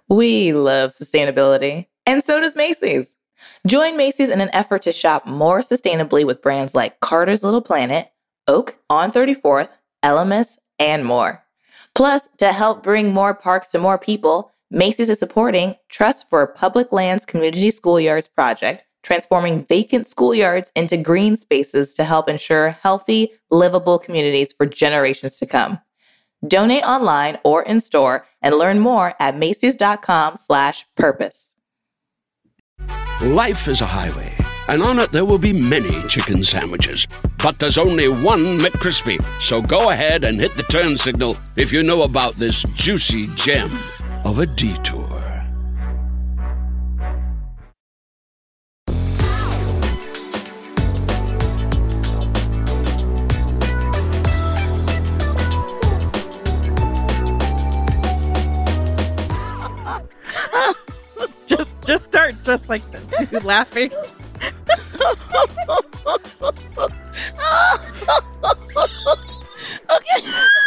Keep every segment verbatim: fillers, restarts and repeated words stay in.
We love sustainability, and so does Macy's. Join Macy's in an effort to shop more sustainably with brands like Carter's Little Planet, Oak on thirty-fourth, L M S, and more. Plus, to help bring more parks to more people, Macy's is supporting Trust for Public Lands Community Schoolyards project, transforming vacant schoolyards into green spaces to help ensure healthy, livable communities for generations to come. Donate online or in store and learn more at Macy's.com slash purpose. Life is a highway, and on it there will be many chicken sandwiches. But there's only one McCrispy. So go ahead and hit the turn signal if you know about this juicy gem of a detour. Just just start just like this. You're laughing. Okay.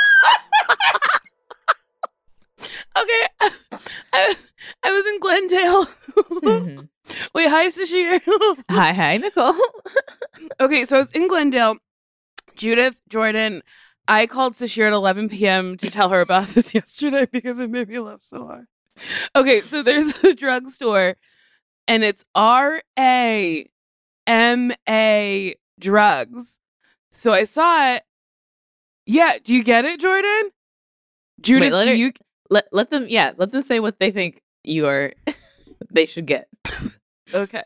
Okay. I, I was in Glendale. Mm-hmm. Wait, hi, Sashir. Hi, hi, Nicole. Okay, so I was in Glendale. Judith, Jordan, I called Sashir at eleven p.m. to tell her about this yesterday because it made me laugh so hard. Okay, so there's a drugstore, and it's R A M A drugs. So I saw it. Yeah, do you get it, Jordan? Judith, Wait, let do her, you... Let, let them, yeah, let them say what they think you are, they should get. Okay.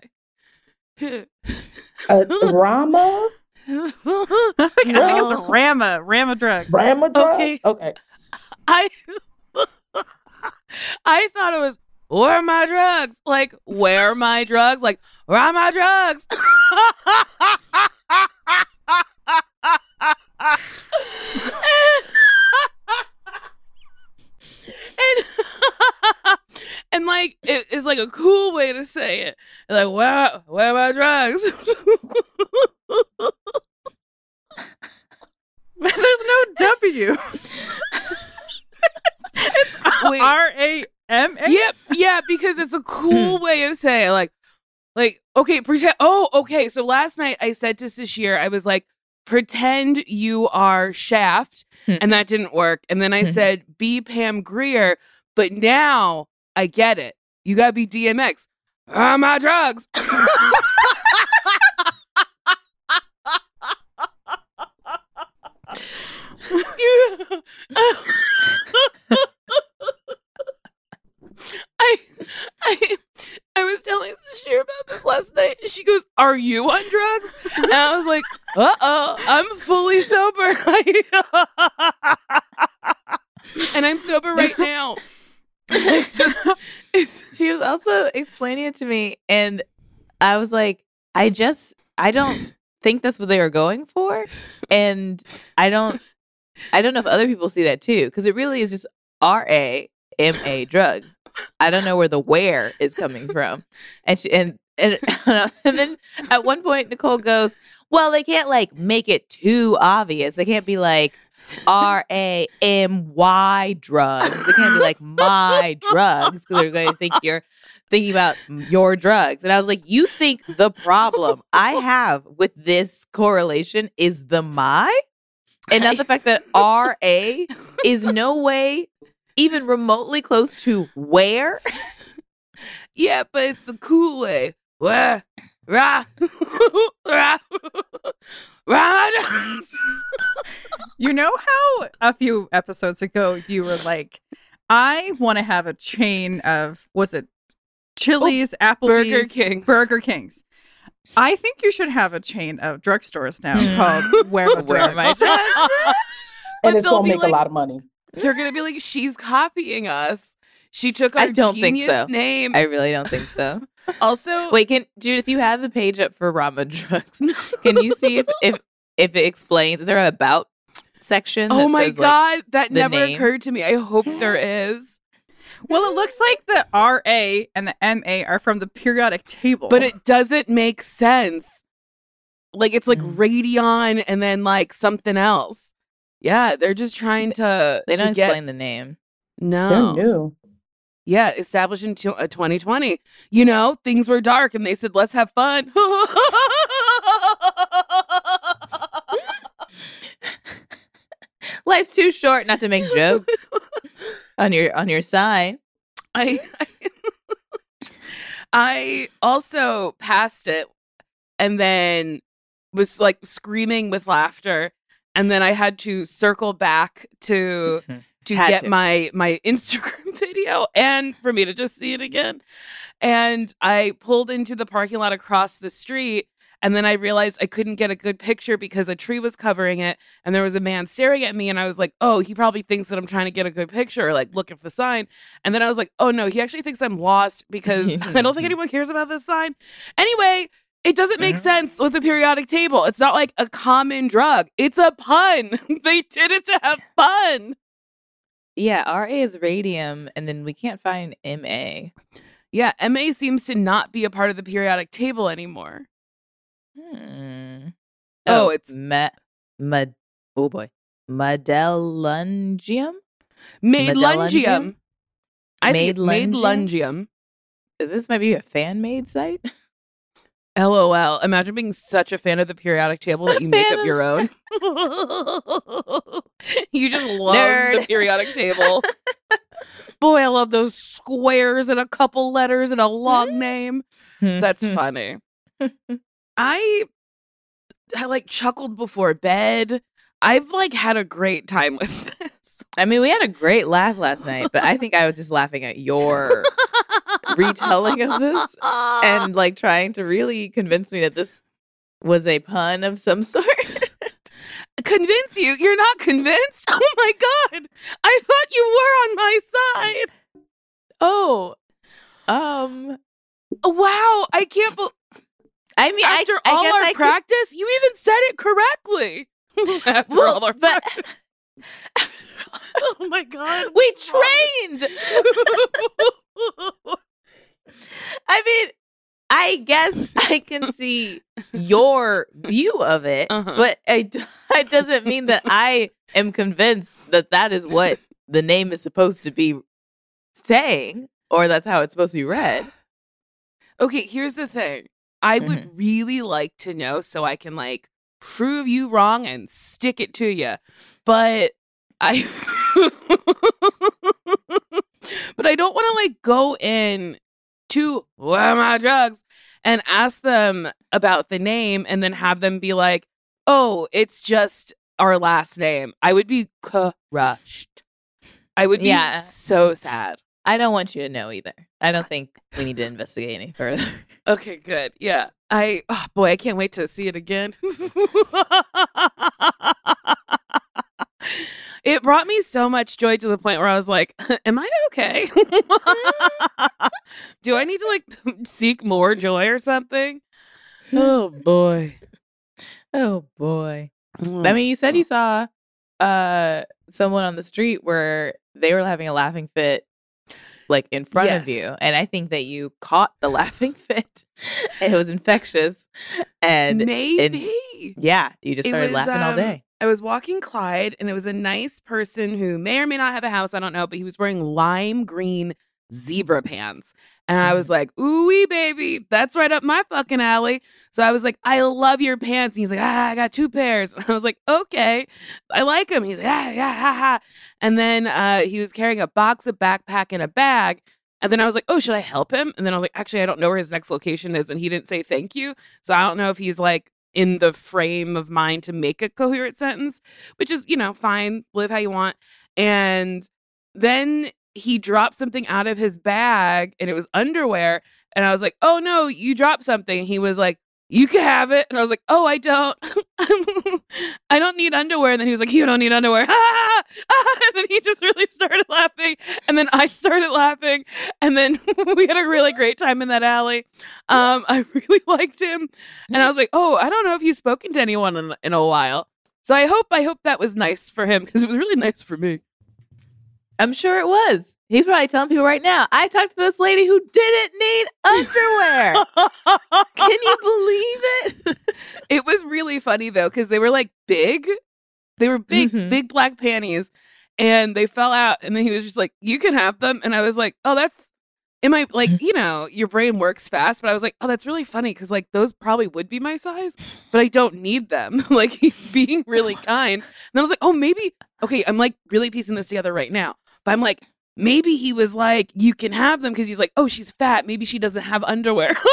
Uh, Rama? I think it's Rama. Rama drug. Rama drug? Okay. Okay. I... I thought it was, where are my drugs? Like, where are my drugs? Like, where are my drugs? and, and like, it, it's like a cool way to say it. Like, where, where are my drugs? There's no W. It's R A M A? Yep, yeah, because it's a cool way of saying it. Like, like, okay, pretend. Oh, okay. So last night I said to Sashir, I was like, pretend you are Shaft, and that didn't work. And then I said, be Pam Grier, but now I get it. You gotta be D M X. Ah, my drugs. I, I, I was telling Sashir about this last night, and she goes, "Are you on drugs?" And I was like, "Uh oh, I'm fully sober, and I'm sober right now." Just, she was also explaining it to me, and I was like, "I just, I don't think that's what they were going for, and I don't, I don't know if other people see that too, because it really is just R A M A drugs. I don't know where the where is coming from." And she, and and and then at one point Nicole goes, "Well, they can't like make it too obvious. They can't be like R A M Y drugs. It can't be like my drugs because they're going to think you're thinking about your drugs." And I was like, "You think the problem I have with this correlation is the my, and not the fact that R A is no way even remotely close to where?" Yeah, but it's the cool way. Where? Rah. Rah. Rah. You know how a few episodes ago you were like, I want to have a chain of, was it Chili's, oh, Applebee's, Burger Kings. Burger Kings. I think you should have a chain of drugstores now called Where My Where My Drugs. And it's they'll going to be make like- a lot of money. They're gonna be like, she's copying us. She took our I don't think genius so. name. I really don't think so. Also, Wait, can Judith, you have the page up for Rama drugs? Can you see if if, if it explains? Is there an about section? oh that my says, god, like, that the never name? occurred to me. I hope there is. Well, it looks like the R A and the M A are from the periodic table. But it doesn't make sense. Like, it's like Mm. Radeon and then like something else. Yeah, they're just trying to. They to don't get... explain the name. They're No. new. Yeah, established in t- uh, twenty twenty. You know, things were dark and they said, let's have fun. Life's too short not to make jokes on your on your sign. I, I also passed it and then was like screaming with laughter. And then I had to circle back to to Had get to. my my Instagram video and for me to just see it again. And I pulled into the parking lot across the street. And then I realized I couldn't get a good picture because a tree was covering it. And there was a man staring at me. And I was like, oh, he probably thinks that I'm trying to get a good picture or like look at the sign. And then I was like, oh, no, he actually thinks I'm lost because I don't think anyone cares about this sign. Anyway, it doesn't make sense with the periodic table. It's not like a common drug. It's a pun. They did it to have fun. Yeah, R A is radium, and then we can't find M A. Yeah, M A seems to not be a part of the periodic table anymore. Hmm. Oh, it's- ma- ma- oh boy, Madelungium. Madelungium. I think it's Madelungium? Madelungium. This might be a fan made site. LOL. Imagine being such a fan of the periodic table that A you make fan up of- your own. You just love Nerd. the periodic table. Boy, I love those squares and a couple letters and a long name. That's funny. I I like chuckled before bed. I've like had a great time with this. I mean, we had a great laugh last night, but I think I was just laughing at your retelling of this and like trying to really convince me that this was a pun of some sort. Convince you? You're not convinced? Oh my god. I thought you were on my side. Oh, um, Wow, I can't believe I mean, I, after I all guess our I could- practice, you even said it correctly. After Well, all our but- practice. Oh my god. we trained. I mean, I guess I can see your view of it, Uh-huh. but it, it doesn't mean that I am convinced that that is what the name is supposed to be saying, or that's how it's supposed to be read. Okay, here's the thing. I would Mm-hmm. really like to know so I can like prove you wrong and stick it to you. But I But I don't want to like go in to what are my drugs and ask them about the name and then have them be like, "Oh, it's just our last name." I would be crushed. I would be Yeah. so sad. I don't want you to know either. I don't think we need to investigate any further. Okay, good. Yeah. I, oh boy, I can't wait to see it again. It brought me so much joy to the point where I was like, am I okay? Do I need to like seek more joy or something? Oh boy. Oh boy. I mean, you said you saw uh someone on the street where they were having a laughing fit like in front of Yes. you, and I think that you caught the laughing fit. It was infectious, and maybe. yeah, you just It started was, laughing all um, day. I was walking Clyde, and it was a nice person who may or may not have a house. I don't know, but he was wearing lime green zebra pants. And I was like, ooh-wee, baby, that's right up my fucking alley. So I was like, I love your pants. And he's like, ah, I got two pairs. And I was like, okay, I like him. He's like, ah, yeah, ha, ha. And then uh, he was carrying a box, a backpack, and a bag. And then I was like, oh, should I help him? And then I was like, actually, I don't know where his next location is. And he didn't say thank you. So I don't know if he's like in the frame of mind to make a coherent sentence, which is, you know, fine. Live how you want. And then he dropped something out of his bag and it was underwear. And I was like, oh no, you dropped something. And he was like, you can have it. And I was like, oh, I don't. I don't need underwear. And then he was like, you don't need underwear. Ah! Ah! And then he just really started laughing. And then I started laughing. And then we had a really great time in that alley. Um, I really liked him. And I was like, oh, I don't know if he's spoken to anyone in, in a while. So I hope, I hope that was nice for him because it was really nice for me. I'm sure it was. He's probably telling people right now, I talked to this lady who didn't need underwear. Can you believe it? It was really funny though, because they were like big. They were big, Mhm. big black panties. and they fell out. And then he was just like, you can have them. And I was like, oh, that's, it might, like, you know, your brain works fast. But I was like, oh, that's really funny because, like, those probably would be my size, but I don't need them. Like, he's being really kind. And I was like, oh, maybe, okay, I'm, like, really piecing this together right now. But I'm like, maybe he was like, you can have them because he's like, oh, she's fat. Maybe she doesn't have underwear. And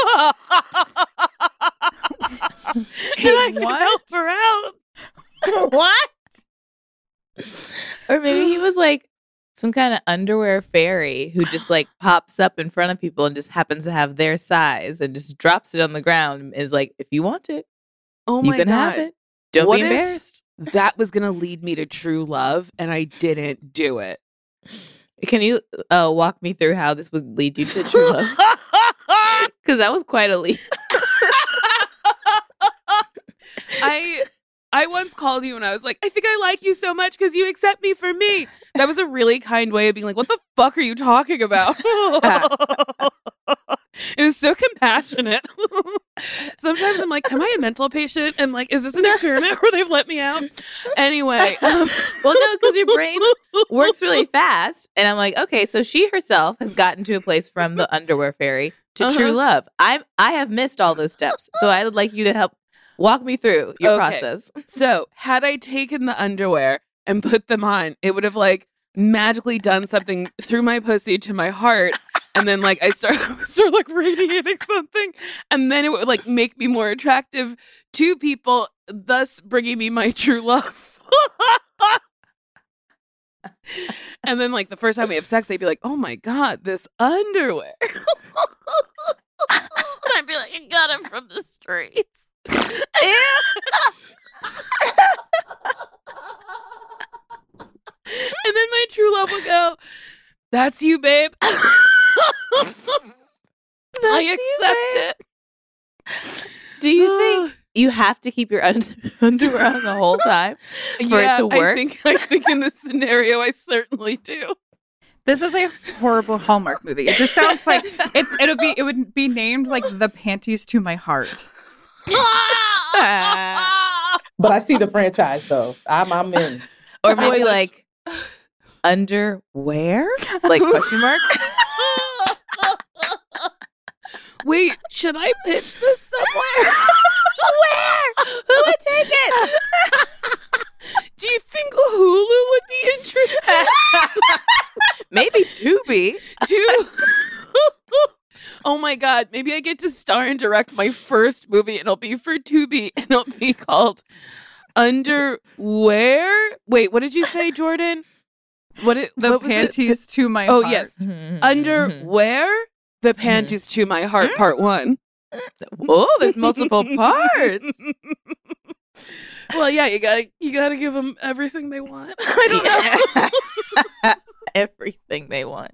I can help her out. What? Or maybe he was like some kind of underwear fairy who just like pops up in front of people and just happens to have their size and just drops it on the ground and is like, if you want it, Oh you my can God. have it. Don't What be if embarrassed. that was going to lead me to true love and I didn't do it? Can you uh, walk me through how this would lead you to true love? Because that was quite a leap. I I once called you and I was like, I think I like you so much because you accept me for me. That was a really kind way of being like, what the fuck are you talking about? It was so compassionate. Sometimes I'm like, am I a mental patient? And like, is this an experiment where they've let me out? Anyway. Um, Well, no, because your brain works really fast. And I'm like, okay, so she herself has gotten to a place from the underwear fairy to Uh-huh. true love. I I have missed all those steps. So I would like you to help walk me through your Okay. process. So had I taken the underwear and put them on, it would have like magically done something through my pussy to my heart. And then like I start start like radiating something. And then it would like make me more attractive to people, thus bringing me my true love. And then like the first time we have sex, they'd be like, oh my God, this underwear. And I'd be like, I got it from the streets. And then my true love would go, that's you, babe. I accept it. Do you think you have to keep your un- underwear on the whole time for yeah, it to work? I think, I think in this scenario, I certainly do. This is a horrible Hallmark movie. It just sounds like it's it'll be it would be named like The Panties to My Heart. But I see the franchise though. I'm I'm in. Or maybe Boy, that's- like underwear? Like question mark? Wait, should I pitch this somewhere? Where? Who would take it? Do you think Hulu would be interested? Maybe Tubi. Too. Oh my God, maybe I get to star and direct my first movie and it'll be for Tubi and it'll be called Underwear. Wait, what did you say, Jordan? What it The what was it? Panties to My Oh, Heart. yes. Underwear? The Panties to My Heart, part one. Oh, there's multiple parts. Well, yeah, you gotta you gotta give them everything they want. I don't know. Everything they want.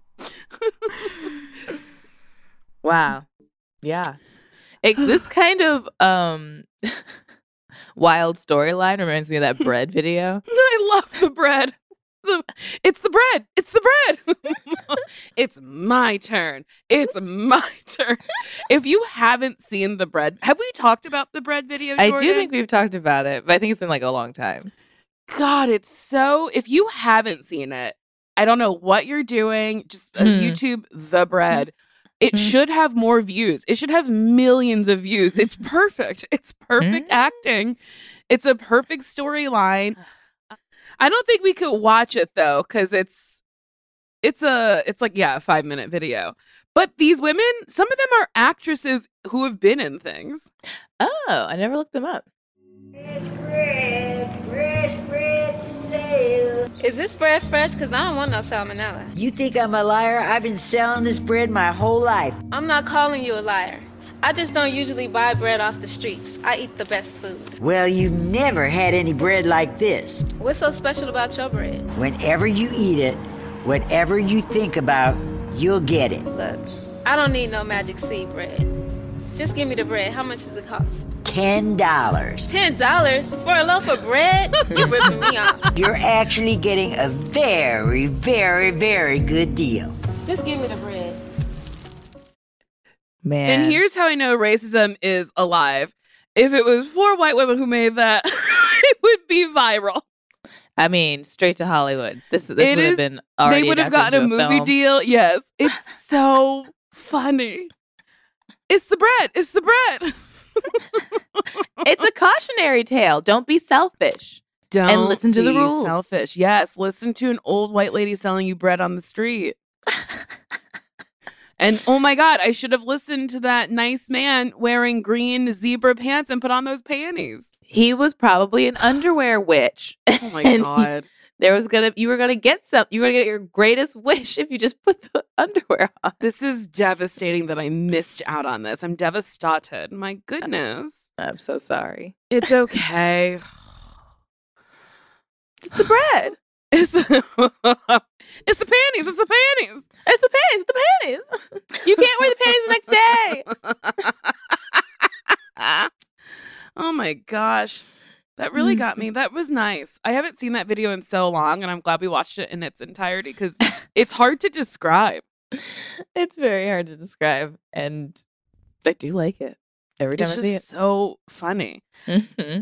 Wow. Yeah. It, this kind of um wild storyline reminds me of that bread video. I love the bread. The, it's the bread. It's the bread. It's my turn. It's my turn. If you haven't seen the bread, have we talked about the bread video, I Jordan? do think we've talked about it, but I think it's been like a long time. God, it's so. If you haven't seen it, I don't know what you're doing. Just uh, Hmm. YouTube the bread. It Hmm. should have more views. It should have millions of views. It's perfect. It's perfect Hmm. acting. It's a perfect storyline. I don't think we could watch it though, because it's it's a it's like yeah, a five minute video. But these women, some of them are actresses who have been in things. Oh, I never looked them up. Is this bread fresh? Because I don't want no salmonella. You think I'm a liar? I've been selling this bread my whole life. I'm not calling you a liar. I just don't usually buy bread off the streets. I eat the best food. Well, you've never had any bread like this. What's so special about your bread? Whenever you eat it, whatever you think about, you'll get it. Look, I don't need no magic seed bread. Just give me the bread. How much does it cost? Ten dollars. Ten dollars for a loaf of bread? You're ripping me off. You're actually getting a very, very, very good deal. Just give me the bread. Man. And here's how I know racism is alive. If it was four white women who made that, it would be viral. I mean, straight to Hollywood. This this It would is- have been already They would have adapted gotten a into movie film. deal. Yes. It's so funny. It's the bread. It's the bread. It's a cautionary tale. Don't be selfish. Don't listen to the be rules. Selfish. Yes. Listen to an old white lady selling you bread on the street. And oh my God, I should have listened to that nice man wearing green zebra pants and put on those panties. He was probably an underwear witch. Oh my And he- God. There was gonna you were gonna get some you were gonna get your greatest wish if you just put the underwear on. This is devastating that I missed out on this. I'm devastated. My goodness. I'm so sorry. It's okay. It's the bread. It's the, it's the panties. It's the panties. It's the panties. It's the panties. You can't wear the panties the next day. Oh my gosh. That really got me. That was nice. I haven't seen that video in so long, and I'm glad we watched it in its entirety because it's hard to describe. It's very hard to describe, and I do like it every time It's I see it. just so funny. Mm-hmm.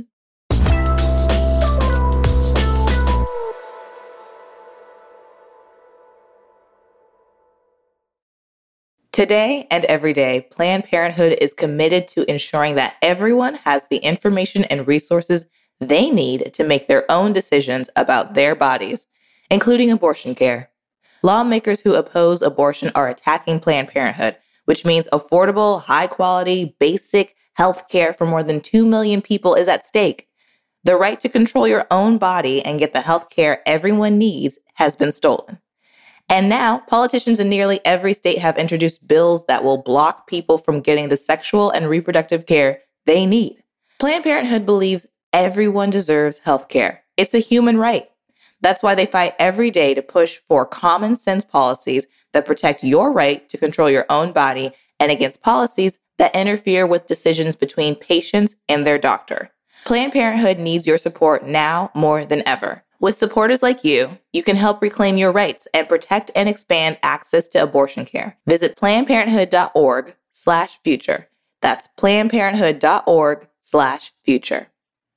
Today and every day, Planned Parenthood is committed to ensuring that everyone has the information and resources they need to make their own decisions about their bodies, including abortion care. Lawmakers who oppose abortion are attacking Planned Parenthood, which means affordable, high-quality, basic health care for more than two million people is at stake. The right to control your own body and get the health care everyone needs has been stolen. And now, politicians in nearly every state have introduced bills that will block people from getting the sexual and reproductive care they need. Planned Parenthood believes everyone deserves health care. It's a human right. That's why they fight every day to push for common sense policies that protect your right to control your own body and against policies that interfere with decisions between patients and their doctor. Planned Parenthood needs your support now more than ever. With supporters like you, you can help reclaim your rights and protect and expand access to abortion care. Visit plannedparenthood.org slash future. That's plannedparenthood.org slash future.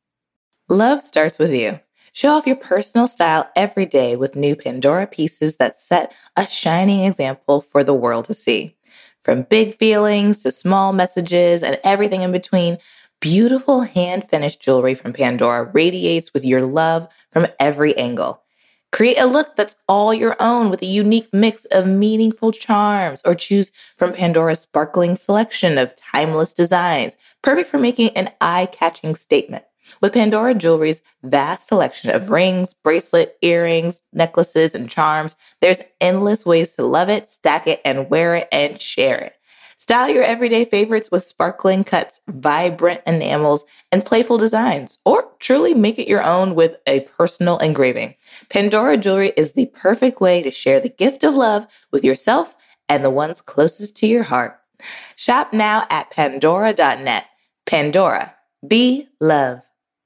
Love starts with you. Show off your personal style every day with new Pandora pieces that set a shining example for the world to see. From big feelings to small messages and everything in between, beautiful hand-finished jewelry from Pandora radiates with your love from every angle. Create a look that's all your own with a unique mix of meaningful charms, or choose from Pandora's sparkling selection of timeless designs, perfect for making an eye-catching statement. With Pandora Jewelry's vast selection of rings, bracelet, earrings, necklaces, and charms, there's endless ways to love it, stack it, and wear it and share it. Style your everyday favorites with sparkling cuts, vibrant enamels, and playful designs, or truly make it your own with a personal engraving. Pandora Jewelry is the perfect way to share the gift of love with yourself and the ones closest to your heart. Shop now at pandora dot net. Pandora. Be love.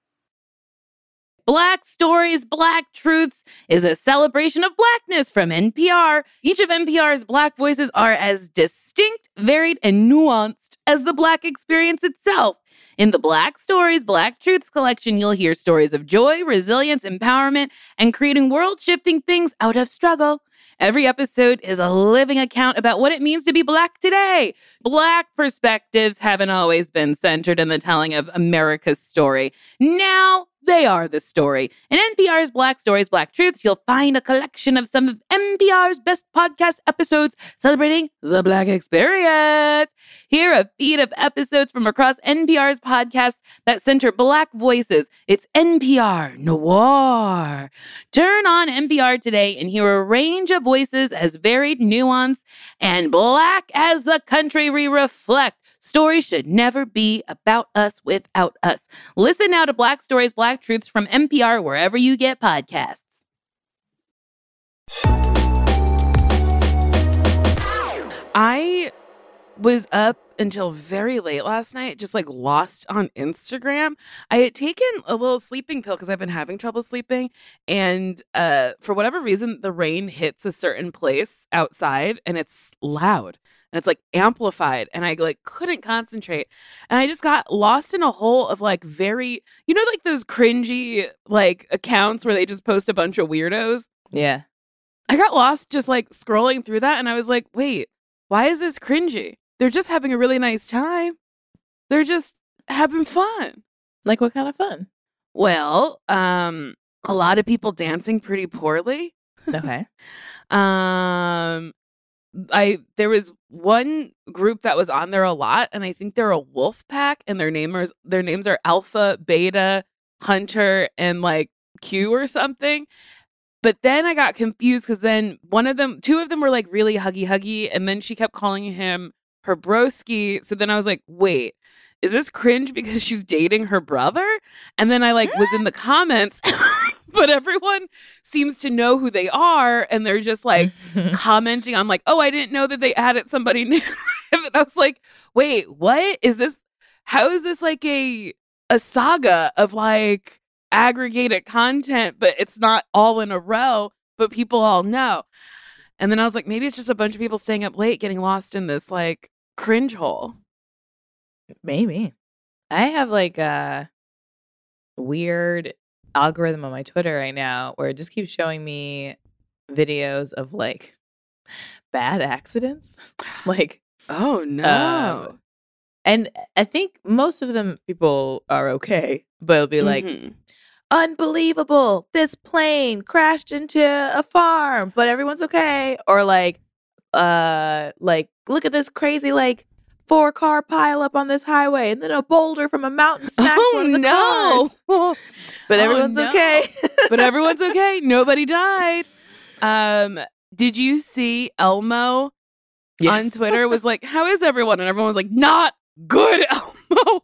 Black Stories, Black Truths is a celebration of Blackness from N P R. Each of N P R's Black voices are as distinct, varied, and nuanced as the Black experience itself. In the Black Stories, Black Truths collection, you'll hear stories of joy, resilience, empowerment, and creating world-shifting things out of struggle. Every episode is a living account about what it means to be Black today. Black perspectives haven't always been centered in the telling of America's story. Now, they are the story. In N P R's Black Stories, Black Truths, you'll find a collection of some of N P R's best podcast episodes celebrating the Black experience. Hear a feed of episodes from across N P R's podcasts that center Black voices. It's N P R Noir. Turn on N P R today and hear a range of voices as varied, nuanced, and Black as the country we reflect. Stories should never be about us without us. Listen now to Black Stories, Black Truths from N P R wherever you get podcasts. I was up until very late last night, just like lost on Instagram. I had taken a little sleeping pill because I've been having trouble sleeping. And uh, for whatever reason, the rain hits a certain place outside and it's loud and it's like amplified. And I like couldn't concentrate. And I just got lost in a hole of like very, you know, like those cringy like accounts where they just post a bunch of weirdos. Yeah. I got lost just like scrolling through that. And I was like, wait, why is this cringy? They're just having a really nice time. They're just having fun. Like what kind of fun? Well, um, a lot of people dancing pretty poorly. Okay. um, I there was one group that was on there a lot, and I think they're a wolf pack, and their namers their names are Alpha, Beta, Hunter, and like Q or something. But then I got confused because then one of them, two of them were like really huggy huggy, and then she kept calling him her broski. So then I was like, wait, is this cringe because she's dating her brother? And then I like was in the comments, but everyone seems to know who they are, and they're just like commenting on like, oh, I didn't know that they added somebody new. And I was like, wait, what is this? How is this like a a saga of like aggregated content, but it's not all in a row, but people all know. And then I was like, maybe it's just a bunch of people staying up late getting lost in this like cringe hole. Maybe. I have like a weird algorithm on my Twitter right now where it just keeps showing me videos of like bad accidents. Like, oh no. Um, and I think most of them people are okay, but it'll be like, mm-hmm. unbelievable, this plane crashed into a farm, but everyone's okay. Or like, uh, like, look at this crazy like four car pile up on this highway, and then a boulder from a mountain smashed oh, one of the no. cars. But oh, everyone's no. okay. But everyone's okay. Nobody died. Um, did you see Elmo Yes. on Twitter was like, how is everyone? And everyone was like, not good, Elmo.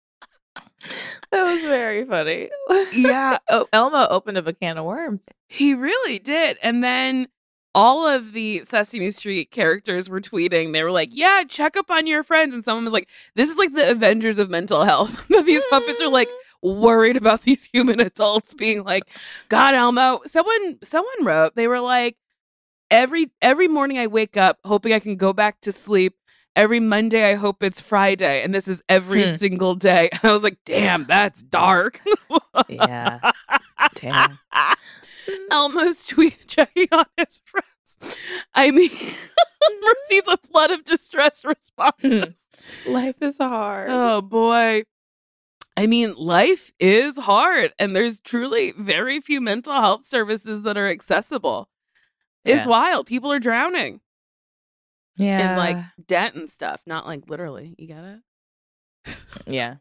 That was very funny. Yeah. Oh, Elmo opened up a can of worms. He really did. And then all of the Sesame Street characters were tweeting. They were like, yeah, check up on your friends. And someone was like, this is like the Avengers of mental health. These puppets are like worried about these human adults being like, God, Elmo. Someone someone wrote, they were like, every every morning I wake up hoping I can go back to sleep. Every Monday I hope it's Friday. And this is every Hmm. single day. And I was like, damn, that's dark. Yeah. Damn. Elmo's tweet checking on his friends. I mean, receives a flood of distress responses. Life is hard. Oh boy. I mean, life is hard, and there's truly very few mental health services that are accessible. It's Yeah. wild. People are drowning Yeah. in like debt and stuff. Not like literally. You get it? yeah.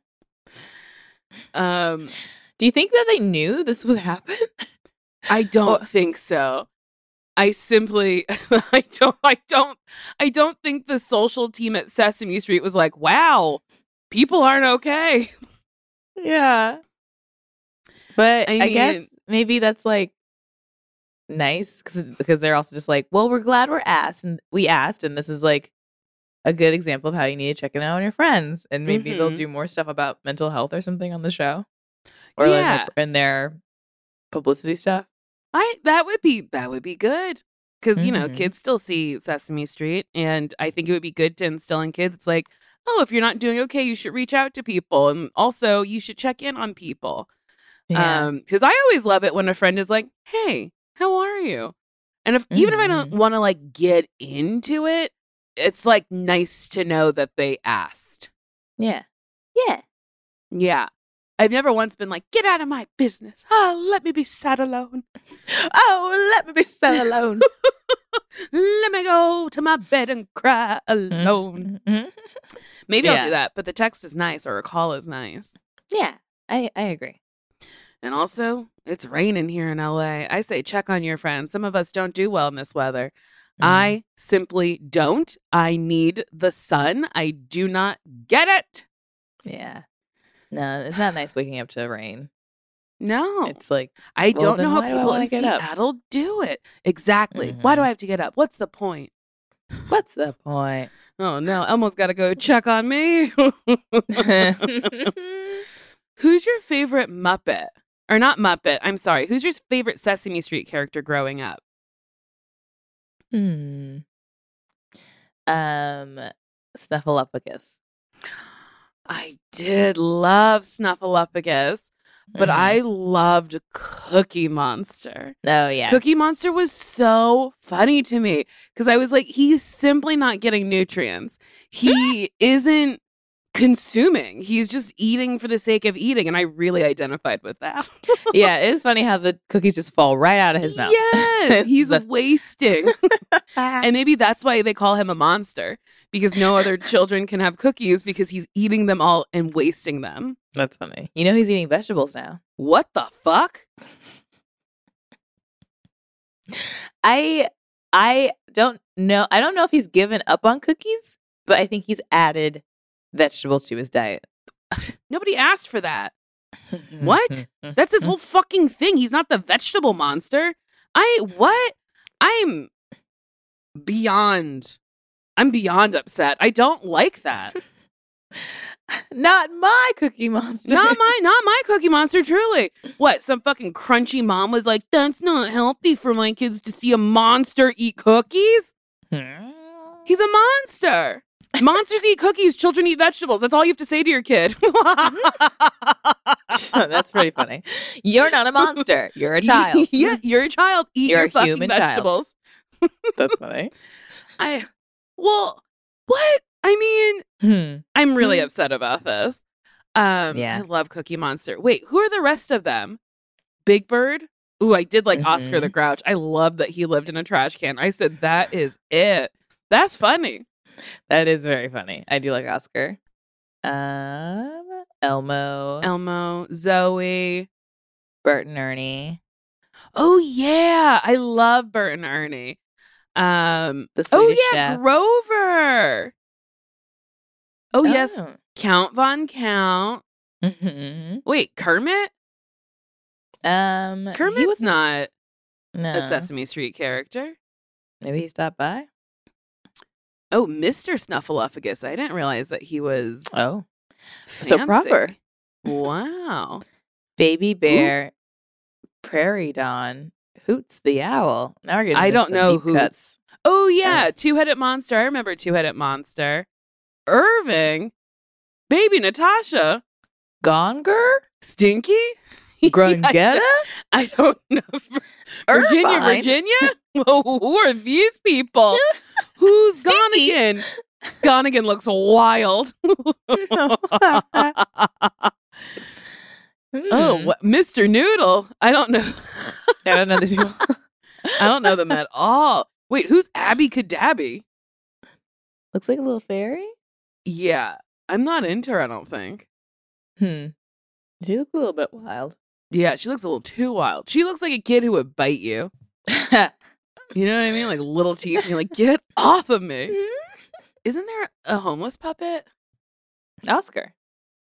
Um, Do you think that they knew this was happening? I don't think so. I simply, I don't, I don't, I don't think the social team at Sesame Street was like, wow, people aren't okay. Yeah. But I I, guess mean- maybe that's like nice cuz because they're also just like, well, we're glad we're asked and we asked, and this is like a good example of how you need to check in on your friends, and maybe they'll Mhm. do more stuff about mental health or something on the show. Or Yeah. like in their publicity stuff. I that would be that would be good because you know Mhm. kids still see Sesame Street, and I think it would be good to instill in kids. It's like, oh, if you're not doing okay, you should reach out to people, and also you should check in on people. Yeah. Um, because I always love it when a friend is like, "Hey, how are you?" And if even if I don't Mhm. want to like get into it, it's like nice to know that they asked. yeah. Yeah. Yeah. I've never once been like, get out of my business. Oh, let me be sad alone. Oh, let me be sad alone. Let me go to my bed and cry alone. Mhm. Maybe I'll Yeah. do that, but the text is nice or a call is nice. Yeah. I I agree. And also, it's raining here in L A. I say check on your friends. Some of us don't do well in this weather. Mhm. I simply don't. I need the sun. I do not get it. Yeah. No, it's not nice waking up to rain. No. It's like, I well, don't then know how why do I people wanna in get up? Seattle do it. Exactly. Why do Mhm. I have to get up? What's the point? what's the point? Oh no, Elmo's got to go check on me. Who's your favorite Muppet? Or not Muppet, I'm sorry. Who's your favorite Sesame Street character growing up? Hmm. Um, Snuffleupagus. I did love Snuffleupagus, but Mhm. I loved Cookie Monster. Oh yeah. Cookie Monster was so funny to me because I was like, he's simply not getting nutrients. He isn't consuming. He's just eating for the sake of eating. And I really identified with that. Yeah, it is funny how the cookies just fall right out of his mouth. Yes, he's That's- wasting. And maybe that's why they call him a monster, because no other children can have cookies because he's eating them all and wasting them. That's funny. You know he's eating vegetables now. What the fuck? I I don't know. I don't know if he's given up on cookies, but I think he's added vegetables to his diet. Nobody asked for that. What? That's his whole fucking thing. He's not the vegetable monster. I what? I'm beyond I'm beyond upset. I don't like that. Not my Cookie Monster. Not my not my Cookie Monster, truly. What, some fucking crunchy mom was like, that's not healthy for my kids to see a monster eat cookies? He's a monster. Monsters eat cookies, children eat vegetables. That's all you have to say to your kid. That's pretty funny. You're not a monster. You're a child. Yeah, you're a child. Eat You're your a fucking human child. vegetables. That's funny. I well, what? I mean, Hmm. I'm really upset about this. Um, Yeah. I love Cookie Monster. Wait, who are the rest of them? Big Bird? Ooh, I did like Oscar Mhm. the Grouch. I love that he lived in a trash can. I said, that is it. That's funny. That is very funny. I do like Oscar. Um, Elmo, Elmo, Zoe. Bert and Ernie, Oh yeah, I love Bert and Ernie. Um, the oh Swedish yeah, Chef. Grover. Oh yes, Count Von Count. Mm-hmm. Wait, Kermit? Um, he Kermit's was not no. a Sesame Street character. Maybe he stopped by. Oh, Mister Snuffleupagus. I didn't realize that he was Oh, so fancy. proper. Wow. Baby Bear, Prairie Dawn, Hoots the Owl. Now we're getting. I into don't some know deep Hoots. cuts. Oh yeah, Two-Headed Monster. I remember Two-Headed Monster. Irving, Baby Natasha, Gonger, Stinky, Grungetta. I don't know. Virginia, Irvine. Virginia? Well, who are these people? Who's Stinky. Gonigan? Gonigan looks wild. Oh, Hmm. what, Mister Noodle? I don't know. I don't know these people. I don't know them at all. Wait, who's Abby Cadabby? Looks like a little fairy. Yeah, I'm not into her, I don't think. Hmm. She looks a little bit wild. Yeah, she looks a little too wild. She looks like a kid who would bite you. You know what I mean? Like little teeth. And you're like, get off of me. Isn't there a homeless puppet? Oscar.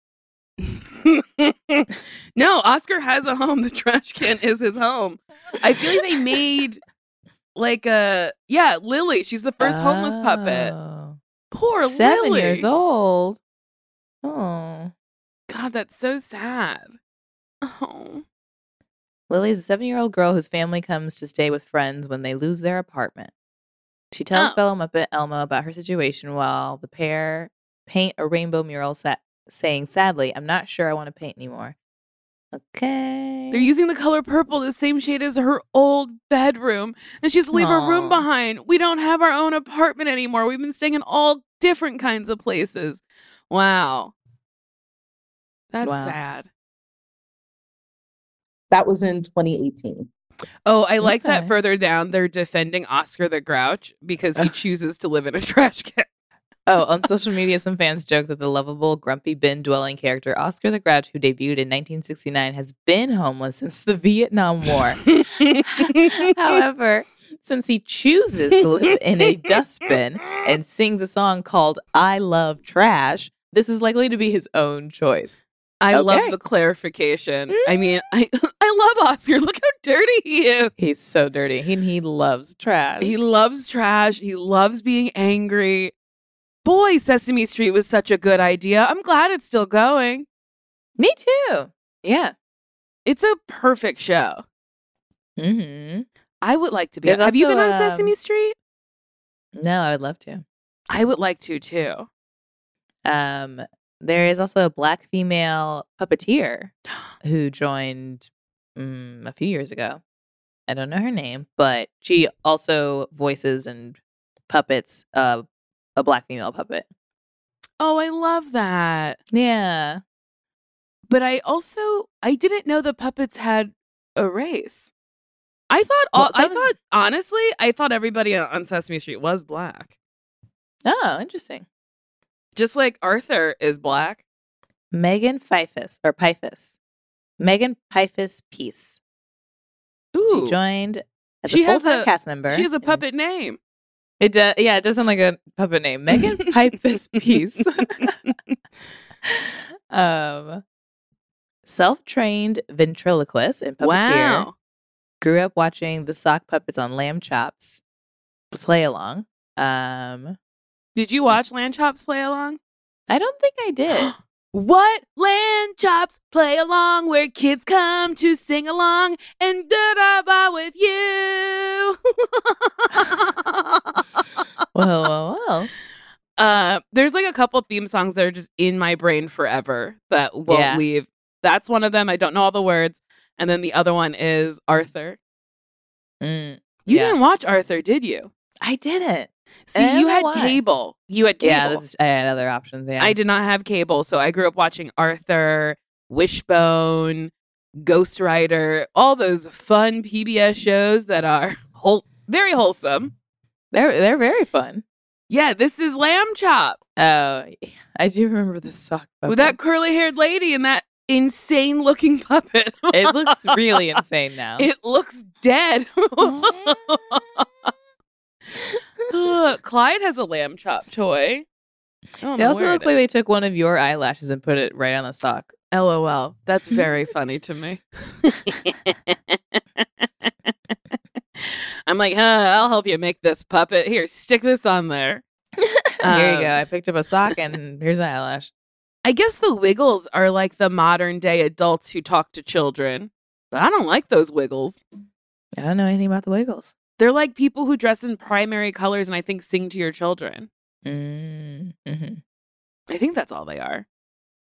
No, Oscar has a home. The trash can is his home. I feel like they made like a, yeah, Lily. She's the first homeless puppet. Oh. Poor Seven Lily. years old. Oh. God, that's so sad. Oh. Lily is a seven-year-old girl whose family comes to stay with friends when they lose their apartment. She tells Oh. fellow Muppet Elmo about her situation while the pair paint a rainbow mural sa- saying, sadly, I'm not sure I want to paint anymore. Okay. They're using the color purple, the same shade as her old bedroom. And she has to leave her room Aw. behind. We don't have our own apartment anymore. We've been staying in all different kinds of places. Wow. That's Wow. sad. That was in twenty eighteen. Oh, I like that Okay. further down. They're defending Oscar the Grouch because he chooses to live in a trash can. Oh, on social media, some fans joke that the lovable, grumpy bin dwelling character Oscar the Grouch, who debuted in nineteen sixty-nine, has been homeless since the Vietnam War. However, since he chooses to live in a dustbin and sings a song called I Love Trash, this is likely to be his own choice. I Okay. love the clarification. I mean, I I love Oscar. Look how dirty he is. He's so dirty. He, he loves trash. He loves trash. He loves being angry. Boy, Sesame Street was such a good idea. I'm glad it's still going. Me too. Yeah. It's a perfect show. Mm-hmm. I would like to be. There's Have you also, been on um, Sesame Street? No, I would love to. I would like to too. Um, there is also a black female puppeteer who joined um, a few years ago. I don't know her name, but she also voices and puppets uh, a black female puppet. Oh, I love that. Yeah. But I also I didn't know the puppets had a race. I thought all, Well, I some- thought honestly, I thought everybody on Sesame Street was black. Oh, interesting. Just like Arthur is black. Megan Pfeiffer, or Pfeiffer. Megan Pfeiffer Peace. Ooh. She joined as She a has full-time a- cast member. She has a and- puppet name. It does, yeah, it does sound like a puppet name. Megan Pfeiffer Peace. um, self-trained ventriloquist and puppeteer. Wow. Grew up watching the sock puppets on Lamb Chops play along. Um, Did you watch Land Chops play along? I don't think I did. What? Land Chops play along where kids come to sing along and da-da-ba with you. Whoa, whoa, whoa. Uh, there's like a couple theme songs that are just in my brain forever that won't Yeah. leave. That's one of them. I don't know all the words. And then the other one is Arthur. Mm, You yeah. didn't watch Arthur, did you? I didn't. See, I don't you know had why. cable. You had cable. Yeah, this is, I had other options. Yeah, I did not have cable, so I grew up watching Arthur, Wishbone, Ghost Rider, all those fun P B S shows that are whole, very wholesome. They're they're very fun. Yeah, this is Lamb Chop Oh, I do remember the sock puppet. with that curly haired lady and that insane looking puppet. It looks really insane now. It looks dead. Uh, Clyde has a Lamb Chop toy. I don't It know also where looks it like they took one of your eyelashes and put it right on the sock. is. LOL. That's very funny to me. I'm like, huh, I'll help you make this puppet. Here, stick this on there. Here you Um, go. I picked up a sock and here's an eyelash. I guess the Wiggles are like the modern day adults who talk to children. But I don't like those Wiggles. I don't know anything about the Wiggles. They're like people who dress in primary colors and I think sing to your children. Mm-hmm. I think that's all they are.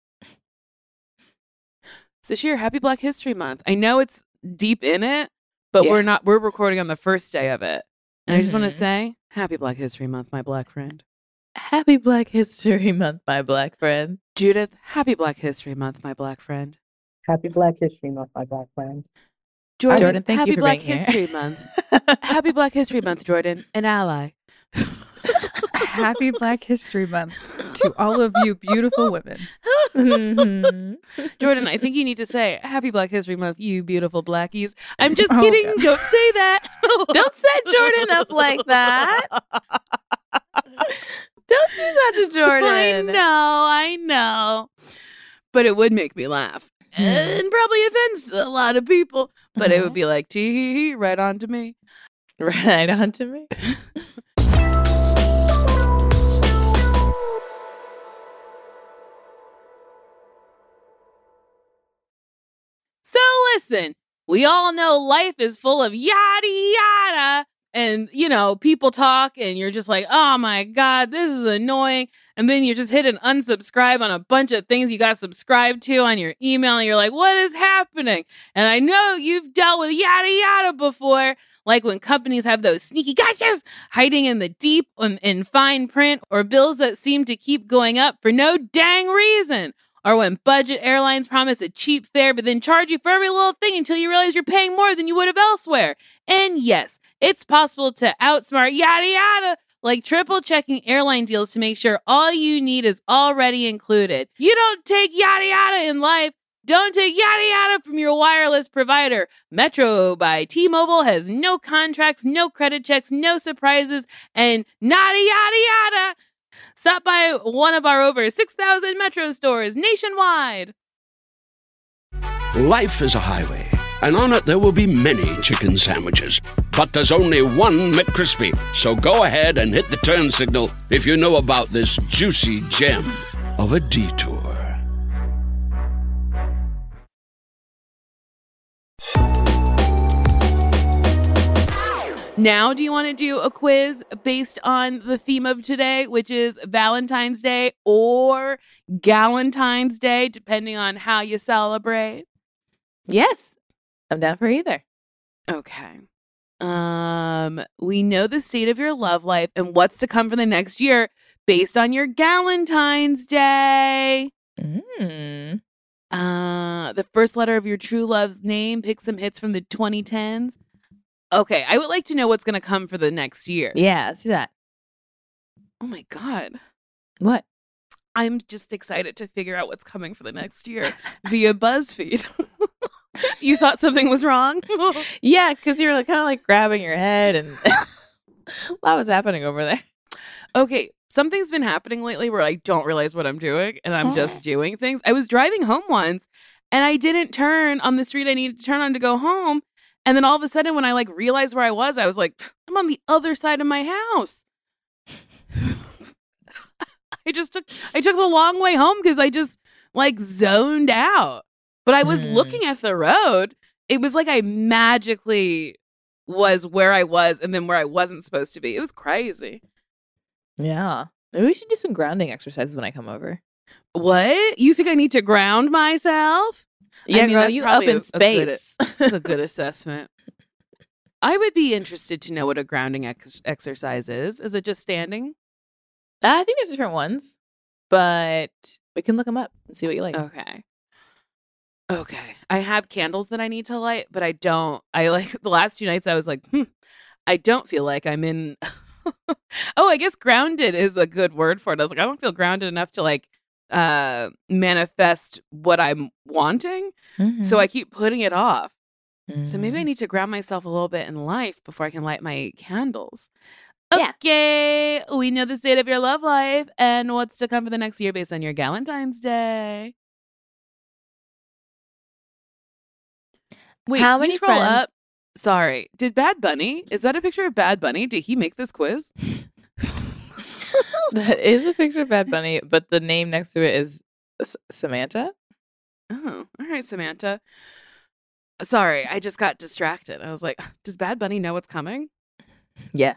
Sashir, happy Black History Month. I know it's deep in it, but Yeah. we're not, we're recording on the first day of it. And I just want to Mhm. say, happy Black History Month, my black friend. Happy Black History Month, my black friend. Judith, happy Black History Month, my black friend. Happy Black History Month, my black friend. Jordan, Jordan, thank you happy for Black being here. History Month. Happy Black History Month, Jordan, an ally. Happy Black History Month to all of you beautiful women. Mhm. Jordan, I think you need to say, happy Black History Month, you beautiful blackies. I'm just Oh, kidding. God. Don't say that. Don't set Jordan up like that. Don't do that to Jordan. I know, I know. But it would make me laugh. And probably offends a lot of people. But it would be like, tee hee hee, right on to me. Right on to me. So listen, we all know life is full of yada yada. And, you know, people talk and you're just like, oh my God, this is annoying. And then you just hit an unsubscribe on a bunch of things you got subscribed to on your email. And you're like, what is happening? And I know you've dealt with yada yada before, like when companies have those sneaky gotchas hiding in the deep and in fine print, or bills that seem to keep going up for no dang reason. Or when budget airlines promise a cheap fare but then charge you for every little thing until you realize you're paying more than you would have elsewhere. And yes, it's possible to outsmart yada yada, like triple checking airline deals to make sure all you need is already included. You don't take yada yada in life. Don't take yada yada from your wireless provider. Metro by T-Mobile has no contracts, no credit checks, no surprises, and nada yada yada. Stop by one of our over six thousand Metro stores nationwide. Life is a highway, And on it there will be many chicken sandwiches. But there's only one McCrispy. So go ahead and hit the turn signal if you know about this juicy gem of a detour. Now, do you want to do a quiz based on the theme of today, which is Valentine's Day or Galentine's Day, depending on how you celebrate? Yes, I'm down for either. Okay. Um, we know the state of your love life and what's to come for the next year based on your Galentine's Day. Mm. Uh, the first letter of your true love's name. Pick some hits from the twenty tens. Okay, I would like to know what's going to come for the next year. Yeah, let's do that. Oh my God. What? I'm just excited to figure out what's coming for the next year via BuzzFeed. You thought something was wrong? Yeah, because you were like, kind of like grabbing your head and a lot was happening over there. Okay, something's been happening lately where I don't realize what I'm doing and I'm just doing things. I was driving home once and I didn't turn on the street I needed to turn on to go home. And then all of a sudden, when I like realized where I was, I was like, I'm on the other side of my house. I just took I took the long way home because I just like zoned out. But I was Mm. looking at the road. It was like I magically was where I was and then where I wasn't supposed to be. It was crazy. Yeah. Maybe we should do some grounding exercises when I come over. What? You think I need to ground myself? Yeah, I mean, girl, that's you up probably in a- a good- space. That's a good assessment. I would be interested to know what a grounding ex- exercise is. Is it just standing? I think there's different ones, but we can look them up and see what you like. Okay. Okay. I have candles that I need to light, but I don't. I like the last two nights I was like, hmm, I don't feel like I'm in. Oh, I guess grounded is a good word for it. I was like, I don't feel grounded enough to like uh manifest what I'm wanting. Mhm. So I keep putting it off. So maybe I Mhm. need to ground myself a little bit in life before I can light my candles. Yeah. Okay. We know the state of your love life and what's to come for the next year based on your Galentine's Day. Wait, How can we many scroll friends- up? Sorry. Did Bad Bunny? Is that a picture of Bad Bunny? Did he make this quiz? That is a picture of Bad Bunny, but the name next to it is S- Samantha. Oh, all right, Samantha. Sorry, I just got distracted. I was like, does Bad Bunny know what's coming? Yeah.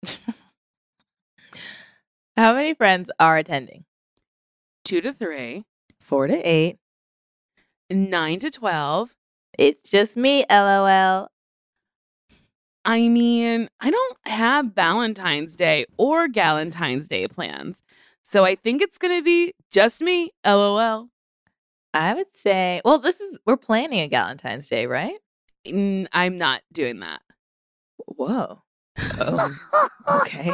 How many friends are attending? Two to three, Four to eight. nine to twelve. It's just me, lol. I mean, I don't have Valentine's Day or Galentine's Day plans. So I think it's going to be just me, lol. I would say, well, this is, we're planning a Valentine's Day, right? N- I'm not doing that. Whoa. Oh, okay.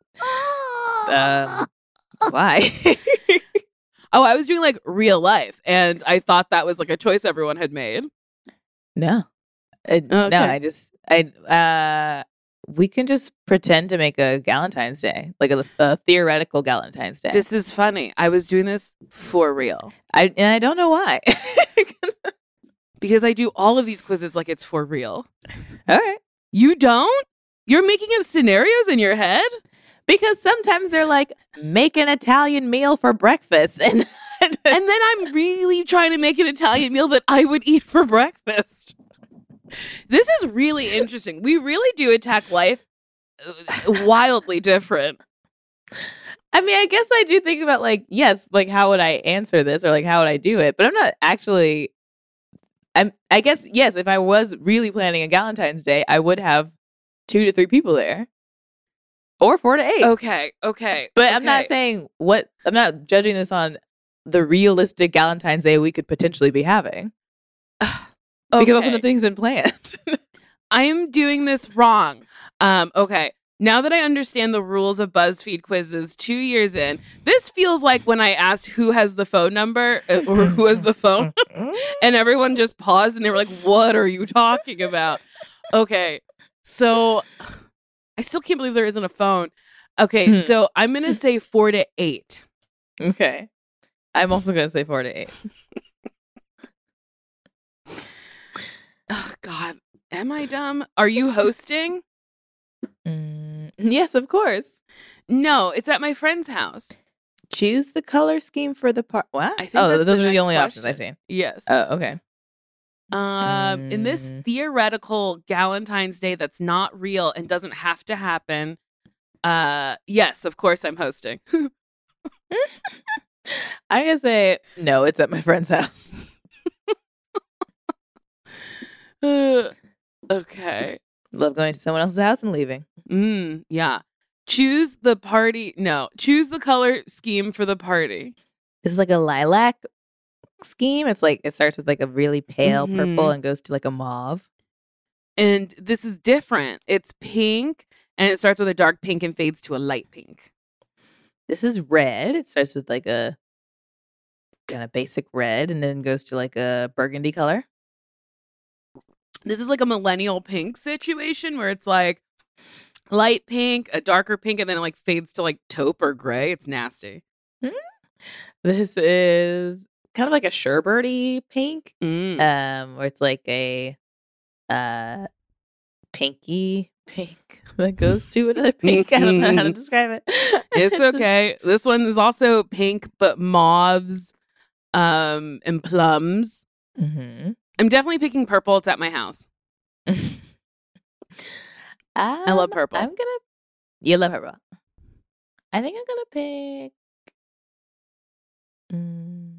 Um, why? Oh, I was doing like real life. And I thought that was like a choice everyone had made. No. Uh, No, Okay. I just, I, uh, we can just pretend to make a Galentine's Day, like a, a theoretical Galentine's Day. This is funny. I was doing this for real. I, and I don't know why. Because I do all of these quizzes like it's for real. All right. You don't? You're making up scenarios in your head? Because sometimes they're like, make an Italian meal for breakfast. And And then I'm really trying to make an Italian meal that I would eat for breakfast. This is really interesting. We really do attack life uh, wildly different. I mean, I guess I do think about like, yes, like how would I answer this or like how would I do it? But I'm not actually, I'm, I guess, yes, if I was really planning a Galentine's Day, I would have two to three people there or four to eight. Okay, okay. But I'm not okay. saying what, I'm not judging this on the realistic Galentine's Day we could potentially be having. Because also Okay. nothing's been planned. I'm doing this wrong. Um, okay. Now that I understand the rules of BuzzFeed quizzes two years in, this feels like when I asked who has the phone number uh, or who has the phone, and everyone just paused and they were like, what are you talking about? Okay. So I still can't believe there isn't a phone. Okay. Hmm. So I'm going to say four to eight. Okay. I'm also going to say four to eight. Oh, God. Am I dumb? Are you hosting? Mm, yes, of course. No, it's at my friend's house. Choose the color scheme for the part. What? I think oh, that's those the are the next only options I question. see. Yes. Oh, okay. Um, in this Mm. theoretical Galentine's Day that's not real and doesn't have to happen, uh, yes, of course I'm hosting. I'm gonna say no. It's at my friend's house. Uh, okay. Love going to someone else's house and leaving. Mm, yeah. Choose the party. No, choose the color scheme for the party. This is like a lilac scheme. It's like it starts with like a really pale Mhm. purple and goes to like a mauve. And this is different. It's pink and it starts with a dark pink and fades to a light pink. This is red. It starts with like a kind of basic red and then goes to like a burgundy color. This is like a millennial pink situation where it's like light pink, a darker pink, and then it like fades to like taupe or gray. It's nasty. This is kind of like a sherbety pink, Mm. um, where it's like a uh pinky pink that goes to another pink. I don't know how to describe it. It's okay. This one is also pink, but mauves um, and plums. Mm-hmm. I'm definitely picking purple. It's at my house. I love purple. I'm gonna. You love purple. I think I'm gonna pick. Mm,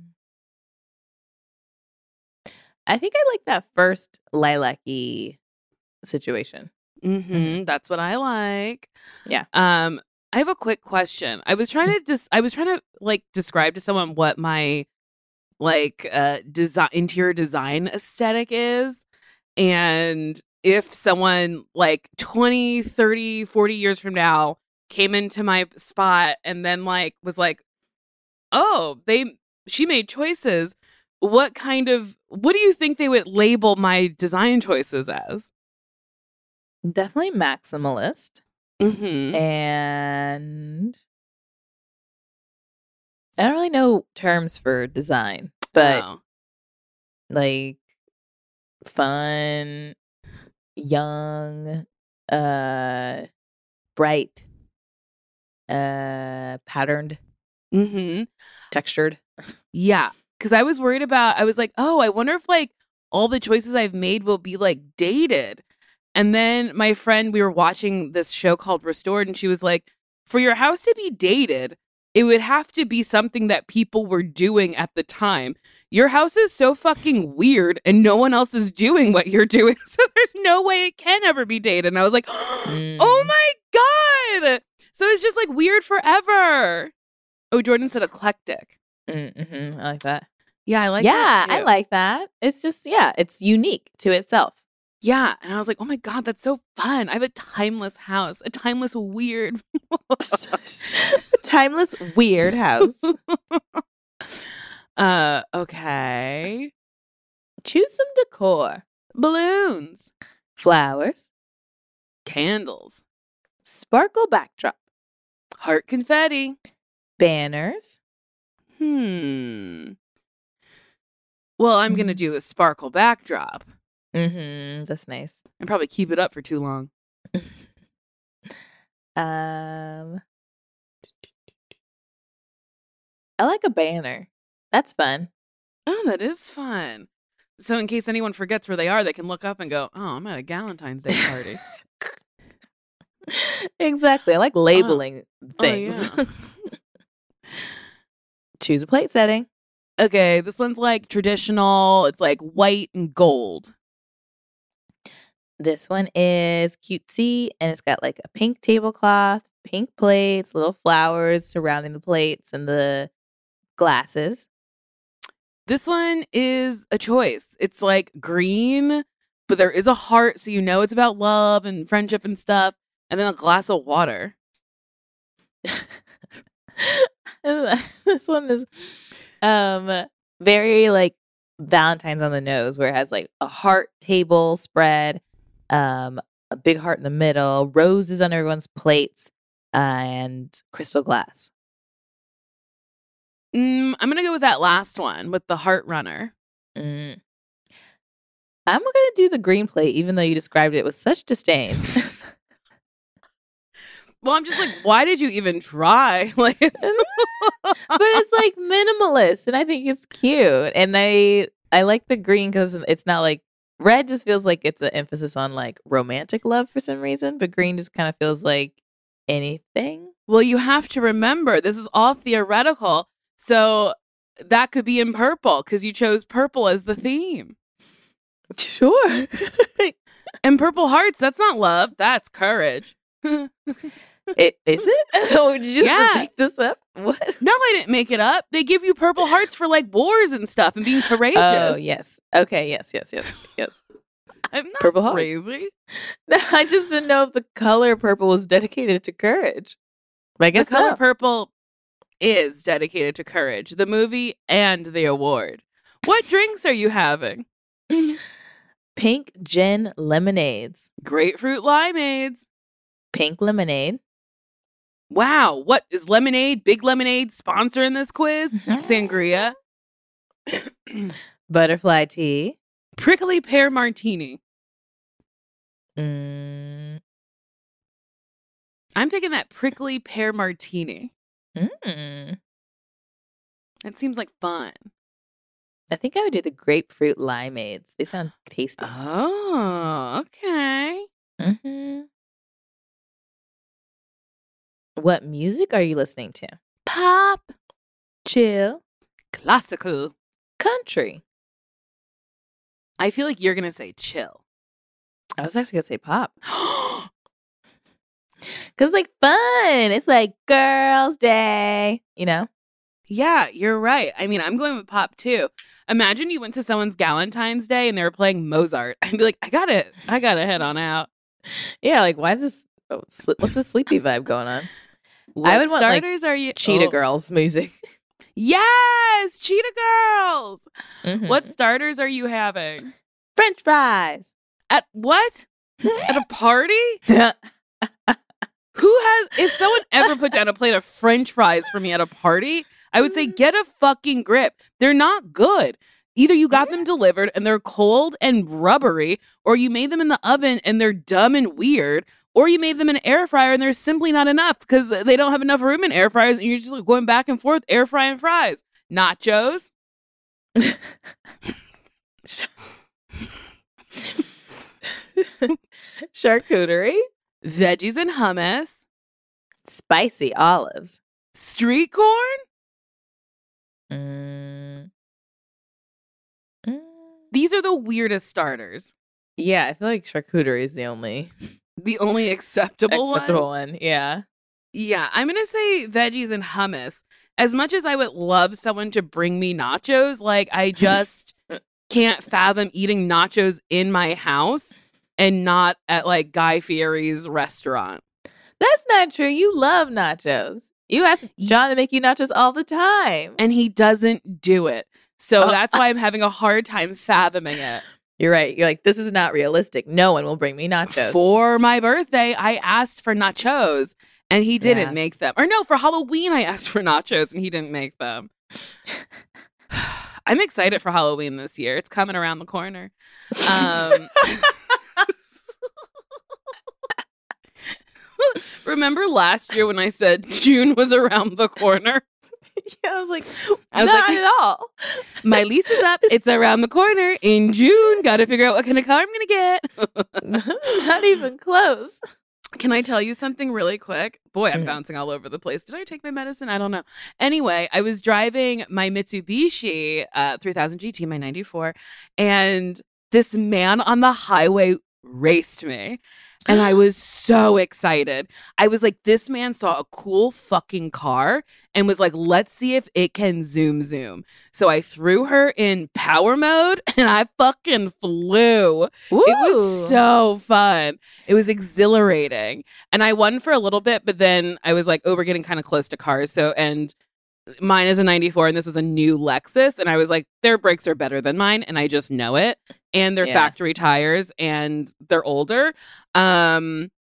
I think I like that first lilac-y situation. Mm-hmm. That's what I like. Yeah. Um, I have a quick question. I was trying to just. I was trying to like describe to someone what my like uh design interior design aesthetic is, and if someone like twenty, thirty, forty years from now came into my spot and then like was like, oh, they she made choices, what kind of what do you think they would label my design choices as? Definitely maximalist, Mm-hmm. and I don't really know terms for design, but Oh. like fun, young, uh, bright, uh, patterned, Mm-hmm. textured. Yeah. Cause I was worried about I was like, oh, I wonder if like all the choices I've made will be like dated. And then my friend, we were watching this show called Restored, and she was like, for your house to be dated, it would have to be something that people were doing at the time. Your house is so fucking weird and no one else is doing what you're doing. So there's no way it can ever be dated. And I was like, Mm. oh my God. So it's just like weird forever. Oh, Jordan said eclectic. Mm-hmm. I like that. Yeah, I like yeah, that too. I like that. It's just, yeah, it's unique to itself. Yeah. And I was like, oh my God, that's so fun. I have a timeless house, a timeless weird. Timeless, weird house. uh, okay. Choose some decor. Balloons, Flowers, candles, sparkle backdrop, heart confetti. banners. Hmm. Well, I'm going to do a sparkle backdrop Mm-hmm. That's nice. and probably keep it up for too long. Um, I like a banner. That's fun. Oh, that is fun. So in case anyone forgets where they are, they can look up and go, oh, I'm at a Galentine's Day party. Exactly. I like labeling things. Oh, yeah. Choose a plate setting. Okay, this one's like traditional. It's like white and gold. This one is cutesy and it's got like a pink tablecloth, pink plates, little flowers surrounding the plates and the glasses. This one is a choice. It's like green, but there is a heart, so you know it's about love and friendship and stuff. And then a glass of water. This one is um very like Valentine's on the nose, where it has like a heart table spread, um, a big heart in the middle, roses on everyone's plates, uh, and crystal glass. Mm, I'm gonna go with that last one with the heart runner. Mm. I'm going to do the green plate, even though you described it with such disdain. Well, I'm just like, why did you even try? Like, it's But it's like minimalist, and I think it's cute. And I I like the green because it's not like red. Just feels like it's an emphasis on like romantic love for some reason, but green just kind of feels like anything. Well, you have to remember this is all theoretical, so that could be in purple because you chose purple as the theme. Sure. And Purple Hearts, that's not love, that's courage. It, is it? Oh, did you Yeah. make this up? What? No, I didn't make it up. They give you Purple Hearts for like wars and stuff and being courageous. Oh, yes. Okay, yes, yes, yes, yes. I'm not Purple Hearts. crazy. I just didn't know if the color purple was dedicated to courage. But I The guess color so. purple is dedicated to courage, the movie and the award. What drinks are you having? Pink gin lemonades. Grapefruit limeades. Pink lemonade. Wow, what is lemonade? Big Lemonade sponsoring this quiz? Sangria. Butterfly tea. Prickly pear martini. Mm. I'm picking that prickly pear martini. Mm. That seems like fun. I think I would do the grapefruit limeades. They sound tasty. Oh, okay. Mm-hmm. What music are you listening to? Pop. Chill. Classical. Country. I feel like you're going to say chill. I was actually going to say pop. Because, like, fun. It's like girls' day, you know? Yeah, you're right. I mean, I'm going with pop too. Imagine you went to someone's Galentine's Day and they were playing Mozart. I'd be like, I got it. I got to head on out. Yeah, like, why is this? Oh, sli- what's the sleepy vibe going on? What I would want, like, starters are you? Cheetah Oh. Girls music. Yes, Cheetah Girls. Mhm. What starters are you having? French fries? At what? At a party? Who has, if someone ever put down a plate of French fries for me at a party, I would say, get a fucking grip. They're not good. Either you got them delivered and they're cold and rubbery, or you made them in the oven and they're dumb and weird, or you made them in an air fryer and they're simply not enough because they don't have enough room in air fryers and you're just like going back and forth, air frying fries. Nachos. Charcuterie? Veggies and hummus. Spicy olives. Street corn. Mm. Mm. These are the weirdest starters. Yeah, I feel like charcuterie is the only The only acceptable, acceptable one. one. Yeah. Yeah, I'm going to say veggies and hummus. As much as I would love someone to bring me nachos, like I just can't fathom eating nachos in my house and not at like Guy Fieri's restaurant. That's not true. You love nachos. You ask John to make you nachos all the time. And he doesn't do it. So Oh. that's why I'm having a hard time fathoming it. You're right. You're like, this is not realistic. No one will bring me nachos. For my birthday, I asked for nachos and he didn't Yeah. make them. Or no, for Halloween, I asked for nachos and he didn't make them. I'm excited for Halloween this year. It's coming around the corner. Um, remember last year when I said June was around the corner? Yeah, I was like, I was not like- at all. My lease is up. It's around the corner in June. Got to figure out what kind of car I'm going to get. Not even close. Can I tell you something really quick? Boy, I'm Mhm. bouncing all over the place. Did I take my medicine? I don't know. Anyway, I was driving my Mitsubishi uh, three thousand G T, my ninety-four, and this man on the highway raced me. And I was so excited. I was like, this man saw a cool fucking car and was like, let's see if it can zoom zoom. So I threw her in power mode and I fucking flew. It was so fun. It was exhilarating. And I won for a little bit, but then I was like, oh, we're getting kind of close to cars. So, and mine is a ninety-four and this was a new Lexus. And I was like, their brakes are better than mine. And I just know it. And they're Yeah. factory tires and they're older. Um,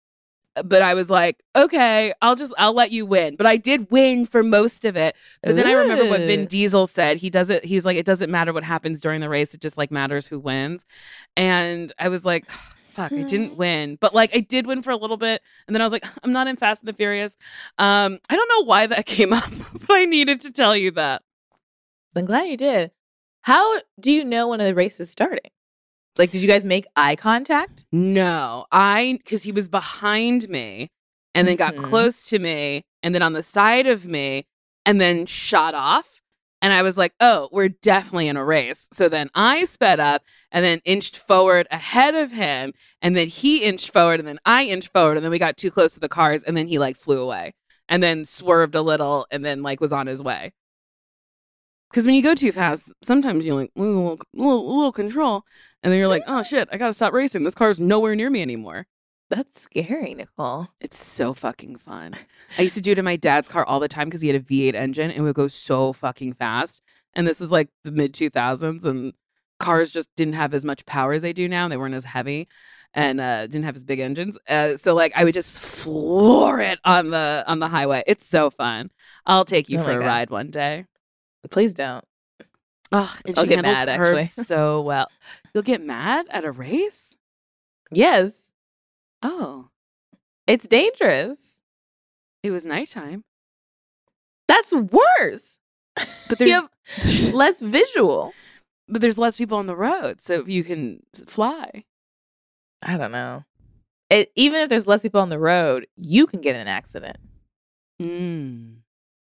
but I was like, okay, I'll just I'll let you win. But I did win for most of it. But then I remember what Vin Ooh. Diesel said. He does it. He's like, it doesn't matter what happens during the race. It just like matters who wins. And I was like, fuck, I didn't win. But like I did win for a little bit. And then I was like, I'm not in Fast and the Furious. Um, I don't know why that came up, but I needed to tell you that. I'm glad you did. How do you know when the race is starting? Like, did you guys make eye contact? No, I because he was behind me and then got Mhm. close to me and then on the side of me and then shot off. And I was like, oh, we're definitely in a race. So then I sped up and then inched forward ahead of him. And then he inched forward and then I inched forward. And then we got too close to the cars and then he like flew away and then swerved a little and then like was on his way. Because when you go too fast, sometimes you like, a little, little, little control. And then you're like, oh shit, I gotta stop racing. This car's nowhere near me anymore. That's scary, Nicole. It's so fucking fun. I used to do it in my dad's car all the time because he had a V eight engine and it would go so fucking fast. And this is like the mid two thousands and cars just didn't have as much power as they do now. They weren't as heavy and uh, didn't have as big engines. Uh, so like I would just floor it on the on the highway. It's so fun. I'll take you Oh for my a God. ride one day. Please don't. Oh, and I'll she get handles mad, curves actually. so well. You'll get mad at a race? Yes, Oh, it's dangerous. it was nighttime. That's worse. But You there's have less visual. but there's less people on the road, so you can s- fly. I don't know. It, even if there's less people on the road, you can get in an accident. Mm.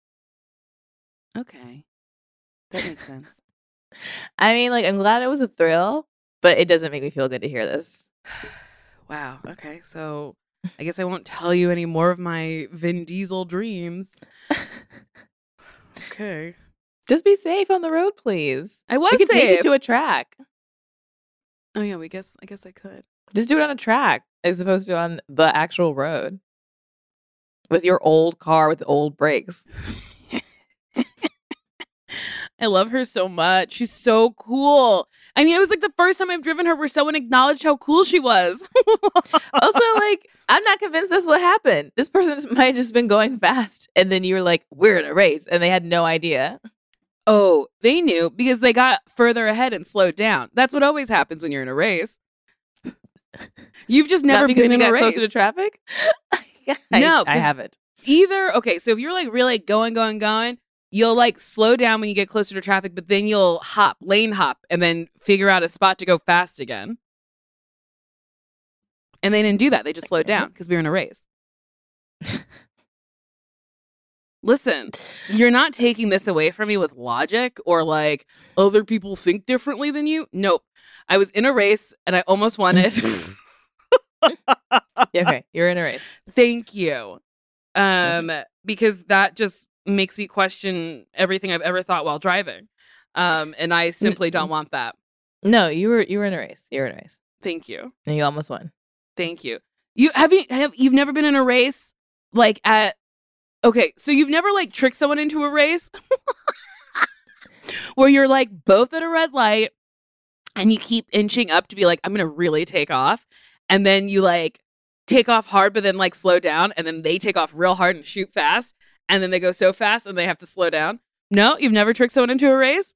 Okay, that makes sense. I mean, like, I'm glad it was a thrill, but it doesn't make me feel good to hear this. Wow. Okay, so I guess I won't tell you any more of my Vin Diesel dreams. Okay, Just be safe on the road, please. I was We could take safe. you to a track. Oh yeah, we guess I guess I could. Just do it on a track as opposed to on the actual road with your old car with old brakes. I love her so much. She's so cool. I mean, it was like the first time I've driven her where someone acknowledged how cool she was. Also, like, I'm not convinced that's what happened. This person just, might have just been going fast, and then you were like, "We're in a race," and they had no idea. Oh, they knew because they got further ahead and slowed down. That's what always happens when you're in a race. You've just never Not because been you in a got race. closer to traffic. No, I, I 'cause- haven't. Either, okay, so if you're like really going, going, going, you'll like slow down when you get closer to traffic, but then you'll hop, lane hop, and then figure out a spot to go fast again. And they didn't do that. They just slowed down because we were in a race. Listen, you're not taking this away from me with logic or like other people think differently than you. Nope. I was in a race and I almost won it. Yeah, okay, you're in a race. Thank you. Um, because that just makes me question everything I've ever thought while driving. Um, and I simply don't want that. No, you were you were in a race. You were in a race, Thank you. and you almost won. Thank you. You have you have you've never been in a race like at okay, so you've never like tricked someone into a race where you're like both at a red light and you keep inching up to be like, I'm gonna really take off, and then you like take off hard but then like slow down, and then they take off real hard and shoot fast, and then they go so fast and they have to slow down. No, you've never tricked someone into a race?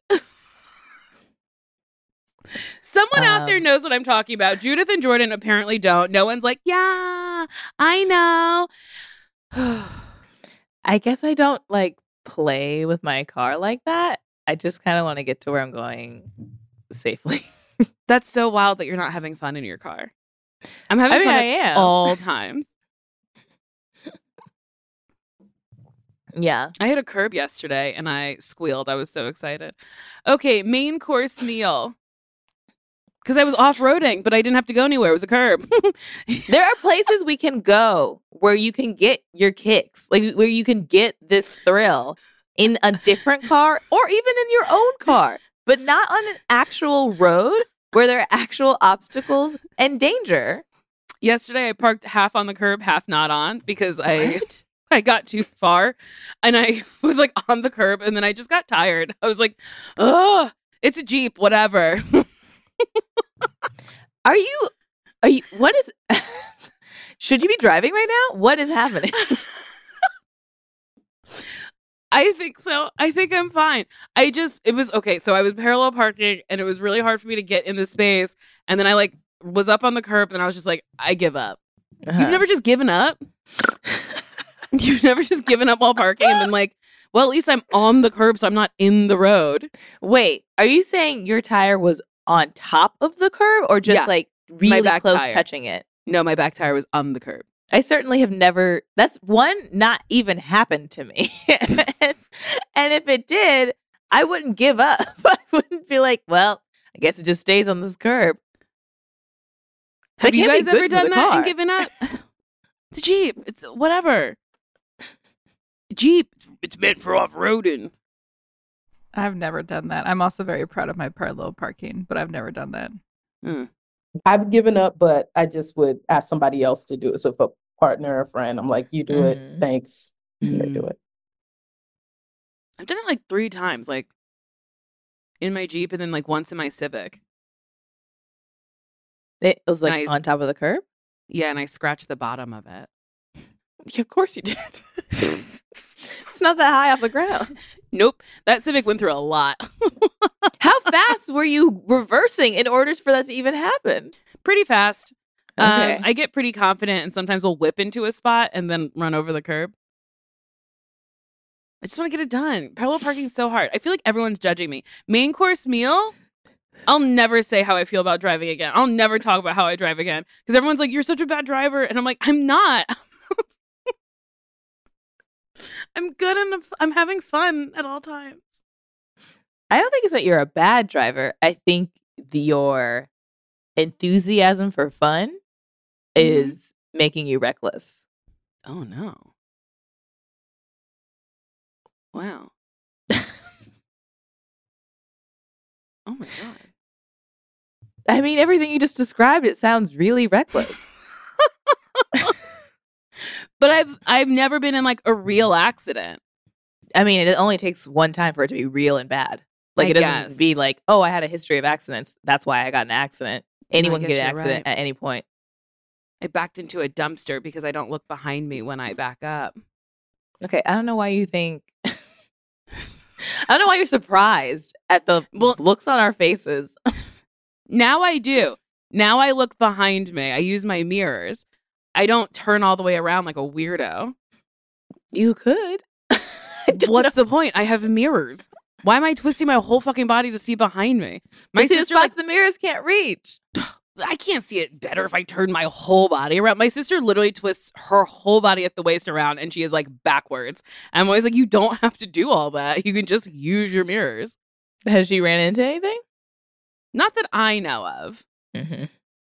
Someone out there Um, knows what I'm talking about. Judith and Jordan apparently don't. No one's like, yeah, I know. I guess I don't like play with my car like that. I just kind of want to get to where I'm going safely. That's so wild that you're not having fun in your car. I'm having I mean, fun I at am. all times. Yeah. I hit a curb yesterday and I squealed. I was so excited. Okay, main course meal. Because I was off-roading, but I didn't have to go anywhere. It was a curb. There are places we can go where you can get your kicks, like where you can get this thrill in a different car or even in your own car, but not on an actual road where there are actual obstacles and danger. Yesterday, I parked half on the curb, half not on because I What? I got too far and I was like on the curb and then I just got tired. I was like, oh, it's a Jeep, whatever. Are you, are you, what is, Should you be driving right now? What is happening? I think so. I think I'm fine. I just, it was, okay, so I was parallel parking and it was really hard for me to get in the space. And then I like was up on the curb and I was just like, I give up. Uh-huh. You've never just given up? You've never just given up while parking and been like, well, at least I'm on the curb so I'm not in the road. Wait, are you saying your tire was on top of the curb or just Yeah. like really back close tire. touching it? No, my back tire was on the curb. I certainly have never, that's one, not even happened to me. and, and if it did, I wouldn't give up. I wouldn't be like, well, I guess it just stays on this curb. Have That you can't be guys good ever for done the that car. and given up? It's a Jeep. It's whatever. Jeep. It's meant for off-roading. I've never done that. I'm also very proud of my parallel parking, but I've never done that. Mm. I've given up, but I just would ask somebody else to do it. So if a partner or a friend, I'm like, you do Mhm. it. Thanks. They do it. I've done it like three times, like in my Jeep and then like once in my Civic. It was like I- on top of the curb? Yeah, and I scratched the bottom of it. Yeah, of course you did. It's not that high off the ground. Nope. That Civic went through a lot. How fast were you reversing in order for that to even happen? Pretty fast. Okay. Um, I get pretty confident and sometimes we'll whip into a spot and then run over the curb. I just want to get it done. Parallel parking is so hard. I feel like everyone's judging me. Main course meal, I'll never say how I feel about driving again. I'll never talk about how I drive again because everyone's like, you're such a bad driver. And I'm like, I'm not. I'm good and I'm having fun at all times. I don't think it's that you're a bad driver. I think the, your enthusiasm for fun Mhm. is making you reckless. Oh, no. Wow. Oh, my God. I mean, everything you just described, it sounds really reckless. But I've I've never been in like a real accident. I mean, it only takes one time for it to be real and bad. Like, I it doesn't guess. be like, oh, I had a history of accidents. That's why I got in an accident. Anyone can guess get an you're accident right. at any point. I backed into a dumpster because I don't look behind me when I back up. Okay, I don't know why you think. I don't know why you're surprised at the Well- looks on our faces. Now I do. Now I look behind me. I use my mirrors. I don't turn all the way around like a weirdo. You could. I don't What's know. the point? I have mirrors. Why am I twisting my whole fucking body to see behind me? My To see the sister, like, spots the mirrors can't reach. I can't see it better if I turn my whole body around. My sister literally twists her whole body at the waist around and she is like backwards. I'm always like, you don't have to do all that. You can just use your mirrors. Has she ran into anything? Not that I know of. Mm-hmm.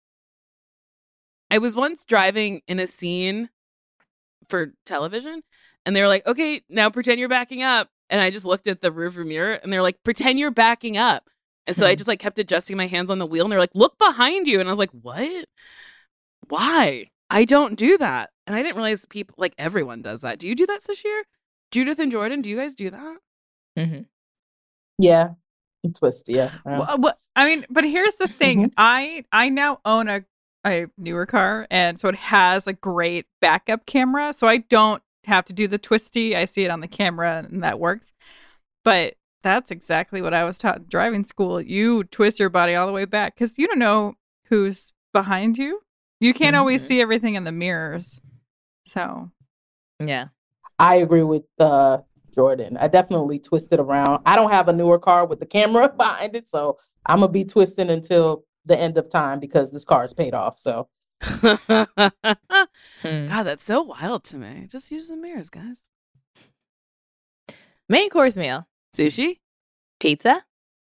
I was once driving in a scene for television and they were like, okay, now pretend you're backing up. And I just looked at the rearview mirror and they were like, pretend you're backing up. And so I just like kept adjusting my hands on the wheel and they're like, look behind you. And I was like, what? Why? I don't do that. And I didn't realize people, like everyone does that. Do you do that, Sashir? Judith and Jordan, do you guys do that? Mm-hmm. Yeah. Twist, yeah. Uh, Well, well, I mean, but here's the thing. Mhm. I I now own a a newer car, and so it has a great backup camera, so I don't have to do the twisty. I see it on the camera, and that works. But that's exactly what I was taught in driving school. You twist your body all the way back because you don't know who's behind you. You can't always Mhm. see everything in the mirrors. So Yeah. I agree with uh, Jordan. I definitely twist it around. I don't have a newer car with the camera behind it, so I'm gonna be twisting until the end of time because this car is paid off. So God, Hmm. that's so wild to me. Just use the mirrors, guys. Main course meal. Sushi, Pizza.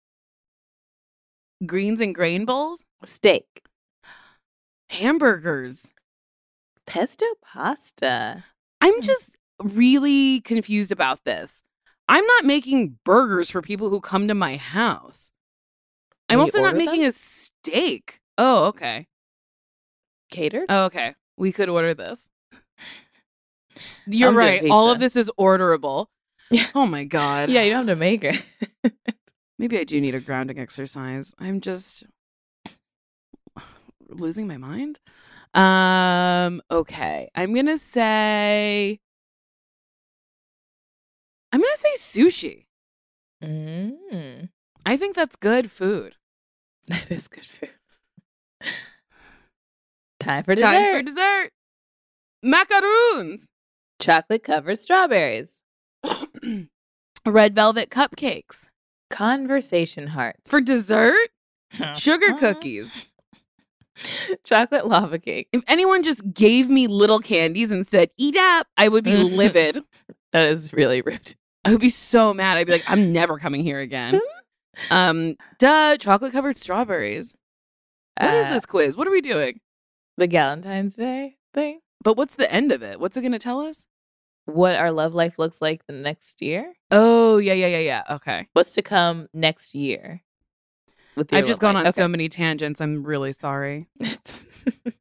greens and grain bowls, Steak. hamburgers. Pesto pasta. I'm just really confused about this. I'm not making burgers for people who come to my house. I'm You also not order making them? a steak. Oh, okay. Catered? Oh, okay. We could order this. You're I'm doing right. All of pizza. this is orderable. Yeah. Oh my God. Yeah, you don't have to make it. Maybe I do need a grounding exercise. I'm just losing my mind. Um, okay. I'm going to say I'm going to say sushi. Mm. I think that's good food. That is good food. Time for dessert. Time for dessert. Macaroons. Chocolate covered strawberries. Red velvet cupcakes. Conversation hearts. For dessert, sugar cookies. Chocolate lava cake. If anyone just gave me little candies and said, eat up, I would be livid. That is really rude. I would be so mad. I'd be like, I'm never coming here again. um, duh, chocolate covered strawberries. What is Uh, this quiz? What are we doing? The Valentine's Day thing? But what's the end of it? What's it going to tell us? What our love life looks like the next year? Oh, yeah, yeah, yeah, yeah. Okay. What's to come next year? With your I've just love gone on life? so many tangents. I'm really sorry. Okay.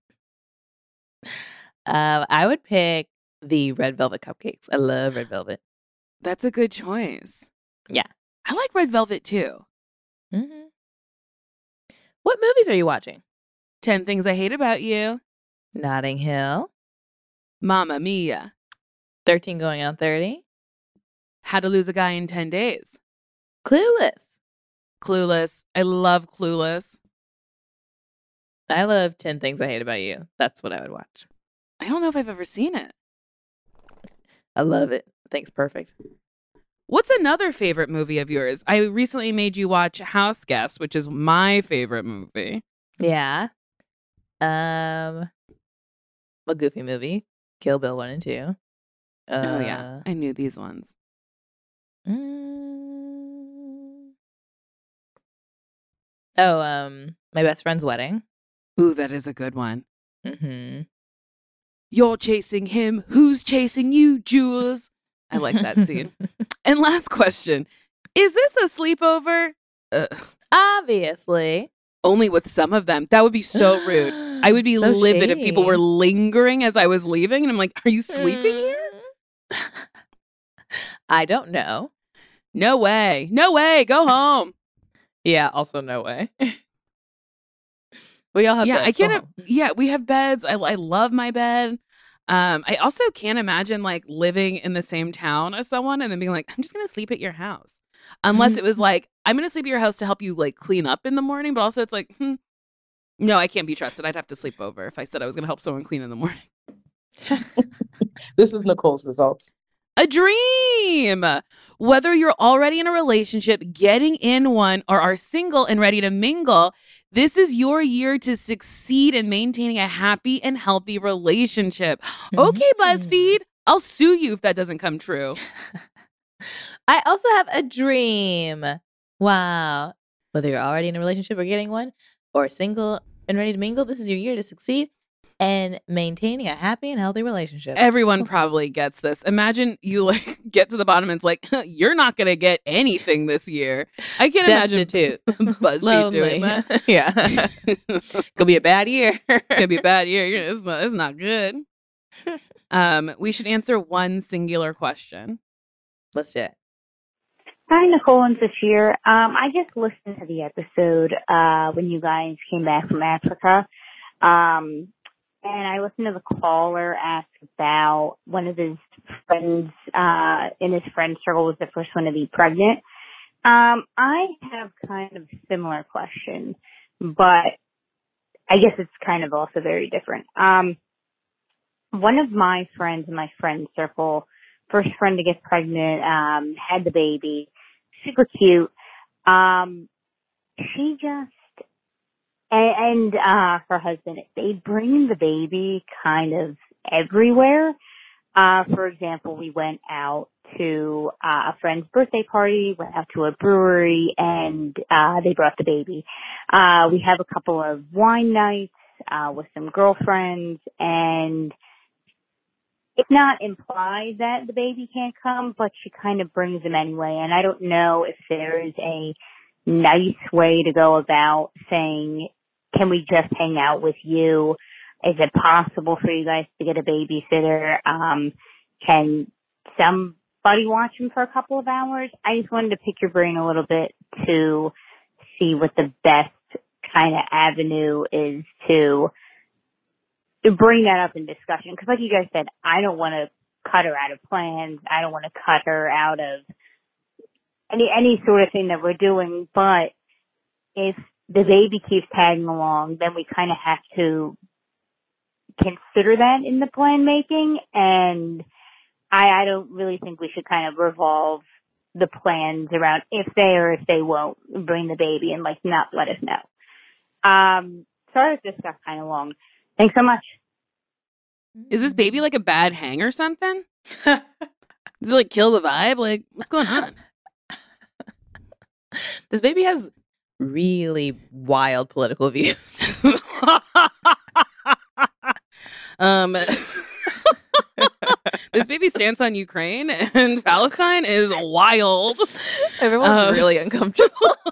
um, I would pick the red velvet cupcakes. I love red velvet. That's a good choice. Yeah. I like red velvet too. Mm-hmm. What movies are you watching? ten Things I Hate About You. Notting Hill. Mamma Mia. thirteen Going on thirty. How to Lose a Guy in ten days. Clueless. Clueless. I love Clueless. I love ten Things I Hate About You. That's what I would watch. I don't know if I've ever seen it. I love it. Thanks. Perfect. What's another favorite movie of yours? I recently made you watch House Guest, which is my favorite movie. Yeah. Um, a Goofy movie. Kill Bill one and two. Uh, oh, yeah. I knew these ones. Mm, oh, um, My Best Friend's Wedding. Ooh, that is a good one. Mm-hmm. You're chasing him. Who's chasing you, Jules? I like that scene. And last question. Is this a sleepover? Uh, Obviously. only with some of them. That would be so rude. I would be So livid if people shady. were lingering as I was leaving. And I'm like, are you sleeping here? Mm. I don't know. No way. No way. Go home. Yeah, also no way. We all have yeah, beds, I go can't. home. Yeah, we have beds. I, I love my bed. Um, I also can't imagine like living in the same town as someone and then being like, I'm just going to sleep at your house. Unless it was like, I'm going to sleep at your house to help you like clean up in the morning. But also it's like, hmm, no, I can't be trusted. I'd have to sleep over if I said I was going to help someone clean in the morning. This is Nicole's results. A dream. Whether you're already in a relationship, getting in one, or are single and ready to mingle, this is your year to succeed in maintaining a happy and healthy relationship. Okay, BuzzFeed, I'll sue you if that doesn't come true. I also have a dream. Wow. Whether you're already in a relationship or getting one, or single and ready to mingle, this is your year to succeed and maintaining a happy and healthy relationship. Everyone probably gets this. Imagine you like get to the bottom and it's like, you're not going to get anything this year. I can't Destitute. imagine BuzzFeed doing Lonely. that. Yeah. Could be a bad year. Could be a bad year. It's not, it's not good. Um, we should answer one singular question. Let's do it. Hi, Nicole and Sashir. Um, I just listened to the episode uh, when you guys came back from Africa. Um, and I listened to the caller ask about one of his friends uh, in his friend circle was the first one to be pregnant. Um, I have kind of a similar question, but I guess it's kind of also very different. Um, one of my friends in my friend circle, first friend to get pregnant, um, had the baby, super cute. Um, she just, and, and uh, her husband, they bring the baby kind of everywhere. Uh, for example, we went out to uh, a friend's birthday party, went out to a brewery, and uh, they brought the baby. Uh, we have a couple of wine nights uh, with some girlfriends, and it's not implied that the baby can't come, but she kind of brings him anyway. And I don't know if there is a nice way to go about saying, can we just hang out with you? Is it possible for you guys to get a babysitter? Um, can somebody watch him for a couple of hours? I just wanted to pick your brain a little bit to see what the best kind of avenue is to bring that up in discussion. Because like you guys said, I don't want to cut her out of plans. I don't want to cut her out of any any sort of thing that we're doing. But if the baby keeps tagging along, then we kind of have to consider that in the plan making. And I, I don't really think we should kind of revolve the plans around if they or if they won't bring the baby and like not let us know. Um, sorry if this got kind of long. Thanks so much. Is this baby like a bad hang or something? Does it like kill the vibe? Like, what's going on? This baby has really wild political views. um, this baby's stance on Ukraine and Palestine is wild. Everyone's Uh, really uncomfortable.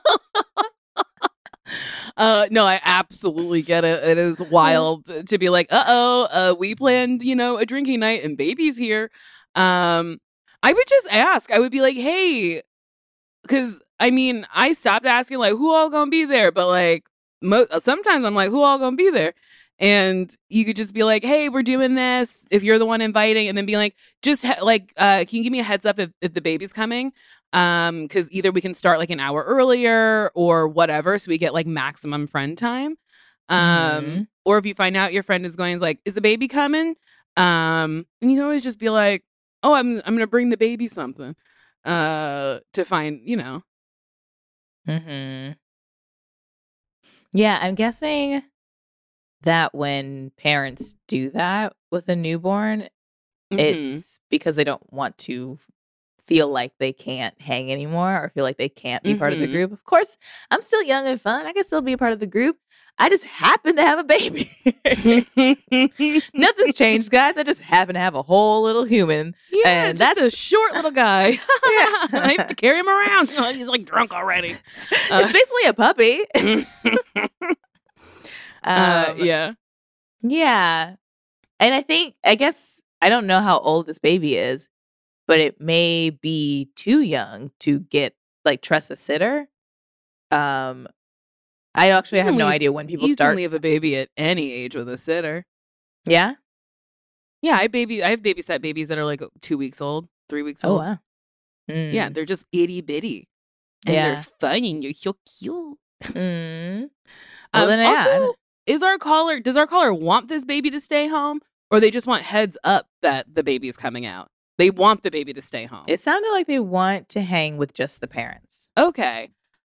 Uh, no, I absolutely get it. It is wild to be like, uh-oh, uh, we planned, you know, a drinking night and baby's here. Um, I would just ask. I would be like, hey, because, I mean, I stopped asking, like, who all gonna be there? But, like, mo- sometimes I'm like, who all gonna be there? And you could just be like, hey, we're doing this, if you're the one inviting, and then be like, just, he- like, uh, can you give me a heads up if, if the baby's coming? Um, because either we can start like an hour earlier or whatever, so we get like maximum friend time. Um, Mm-hmm. or if you find out your friend is going, is like, is the baby coming? Um, and you can always just be like, oh, I'm I'm gonna bring the baby something. Uh, to find, you know. Mm-hmm. Yeah, I'm guessing that when parents do that with a newborn, Mhm. it's because they don't want to feel like they can't hang anymore or feel like they can't be part of the Mhm. group. Of course, I'm still young and fun. I can still be a part of the group. I just happen to have a baby. Nothing's changed, guys. I just happen to have a whole little human. Yeah, And just that's- a short little guy. Yeah. I have to carry him around. Oh, he's like drunk already. It's basically a puppy. uh, Um, yeah. Yeah. And I think, I guess, I don't know how old this baby is, but it may be too young to get, like, trust a sitter. Um, I actually You have can no leave- idea when people you start. can leave a baby at any age with a sitter. Yeah? Yeah, I baby. I have babysat babies that are like two weeks old, three weeks Oh, old. wow. Mm. Yeah, they're just itty bitty, and Yeah. they're fun, and you're so cute. Mm. Well, Um, then, yeah. also, is our caller? Does our caller want this baby to stay home, or they just want heads up that the baby is coming out? They want the baby to stay home. It sounded like they want to hang with just the parents. Okay.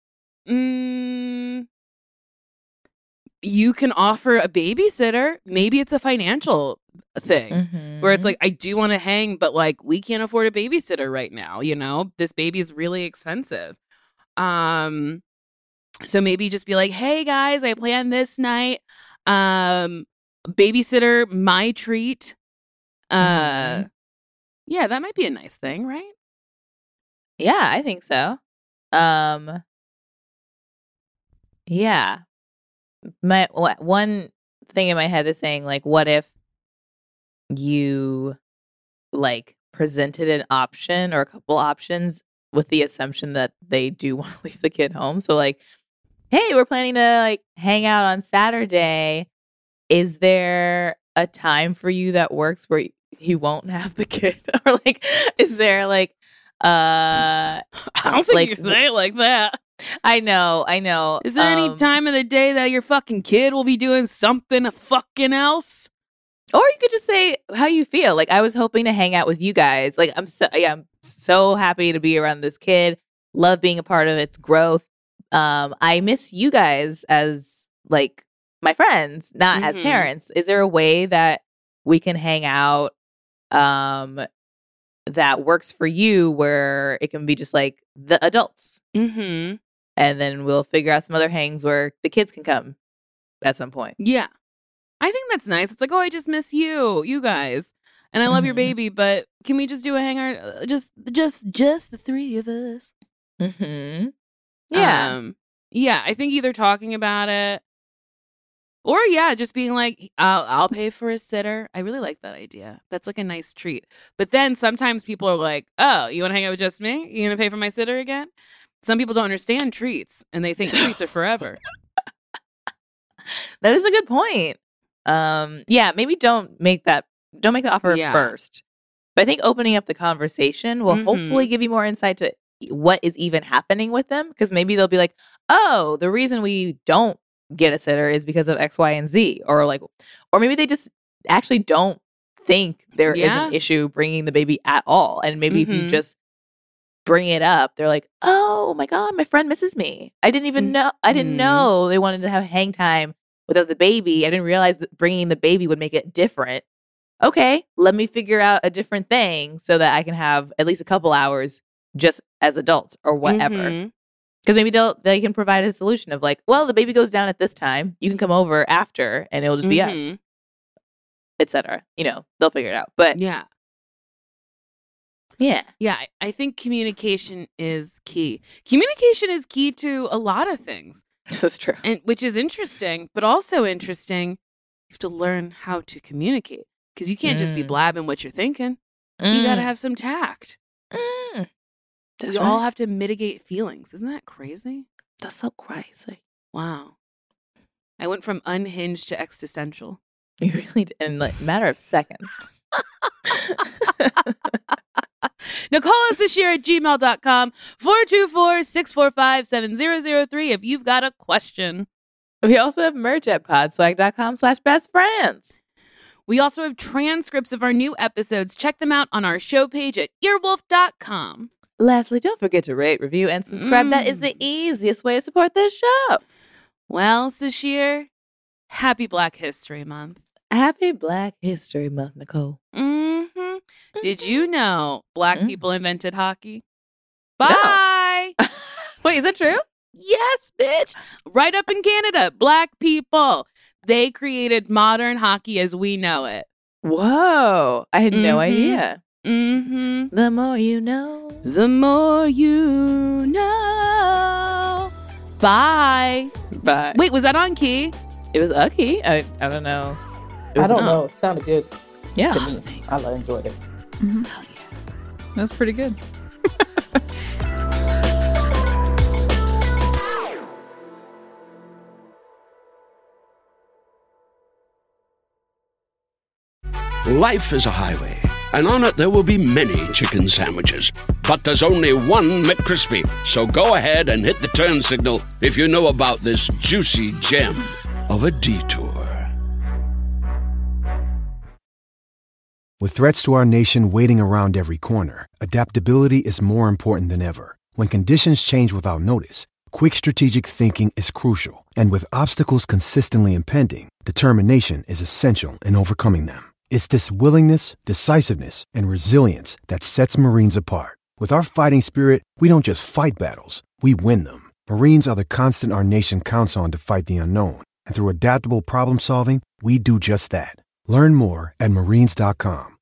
Mm, you can offer a babysitter. Maybe it's a financial thing Mm-hmm. where it's like, I do want to hang, but like, we can't afford a babysitter right now. You know, this baby's really expensive. Um, so maybe just be like, hey guys, I planned this night. Um, babysitter, my treat. Uh, Mhm. yeah, that might be a nice thing, right? Yeah, I think so. Um, yeah. My wha- one thing in my head is saying, like, what if you like presented an option or a couple options with the assumption that they do want to leave the kid home? So, like, hey, we're planning to like hang out on Saturday. Is there a time for you that works where you won't have the kid? Or like, is there like, uh, I don't think Like, you say it like that. I know, I know. Is there any Um, time of the day that your fucking kid will be doing something fucking else? Or you could just say how you feel. Like, I was hoping to hang out with you guys. Like, I'm so yeah, I'm so happy to be around this kid. Love being a part of its growth. Um, I miss you guys as like my friends, not as Mhm. parents. Is there a way that we can hang out um that works for you where it can be just like the adults? Mm-hmm. And then we'll figure out some other hangs where the kids can come at some point. Yeah. I think that's nice. It's like, oh, I just miss you, you guys. And I love your Mhm. baby, but can we just do a hangout? Uh, Just, just, just the three of us. Mm-hmm. Yeah. Um, yeah, I think either talking about it or, yeah, just being like, I'll, I'll pay for a sitter. I really like that idea. That's like a nice treat. But then sometimes people are like, oh, you want to hang out with just me? You going to pay for my sitter again? Some people don't understand treats and they think treats are forever. That is a good point. Um, yeah, maybe don't make that don't make the offer Yeah. first. But I think opening up the conversation will Mhm. hopefully give you more insight to what is even happening with them. Because maybe they'll be like, oh, the reason we don't get a sitter is because of X, Y, and Z. Or like, or maybe they just actually don't think there is Yeah. an issue bringing the baby at all. And maybe if you Mhm. just bring it up, they're like, oh my God, my friend misses me. I didn't even know, I didn't Mhm. know they wanted to have hang time without the baby. I didn't realize that bringing the baby would make it different. Okay, let me figure out a different thing so that I can have at least a couple hours just as adults or whatever. Mhm. Because maybe they'll they can provide a solution of like, well, the baby goes down at this time. You can come over after, and it'll just be us, Mhm. et cetera. You know, they'll figure it out. But Yeah. yeah, Yeah, I- I think communication is key. Communication is key to a lot of things, that's true. and which is interesting, but also interesting. You have to learn how to communicate because you can't just be Mm. blabbing what you're thinking. You got to have some tact. Mm. That's we right. all have to mitigate feelings. Isn't that crazy? That's so crazy. Wow. I went from unhinged to existential. You really did, in like a matter of seconds. Now call us this year at gmail dot com, four two four, six four five, seven zero zero three if you've got a question. We also have merch at podswag.com slash best friends. We also have transcripts of our new episodes. Check them out on our show page at earwolf dot com. Lastly, don't forget to rate, review, and subscribe. That is the Mm. easiest way to support this show. Well, Sashir, happy Black History Month. Happy Black History Month, Nicole. Mm-hmm. Did you know Black Mm. people invented hockey? No. Bye. Wait, is that true? Yes, bitch. Right up in Canada, Black people. They created modern hockey as we know it. Whoa. I had no Mhm. idea. Mm-hmm. The more you know. The more you know. Bye. But Wait, was that on key? it was a key. I, I don't know. It I was don't not. know. It sounded good Yeah. to me. I enjoyed it. That's pretty good. Life is a highway, and on it there will be many chicken sandwiches. But there's only one McCrispy. So go ahead and hit the turn signal if you know about this juicy gem of a detour. With threats to our nation waiting around every corner, adaptability is more important than ever. When conditions change without notice, quick strategic thinking is crucial. And with obstacles consistently impending, determination is essential in overcoming them. It's this willingness, decisiveness, and resilience that sets Marines apart. With our fighting spirit, we don't just fight battles, we win them. Marines are the constant our nation counts on to fight the unknown. And through adaptable problem solving, we do just that. Learn more at marines dot com.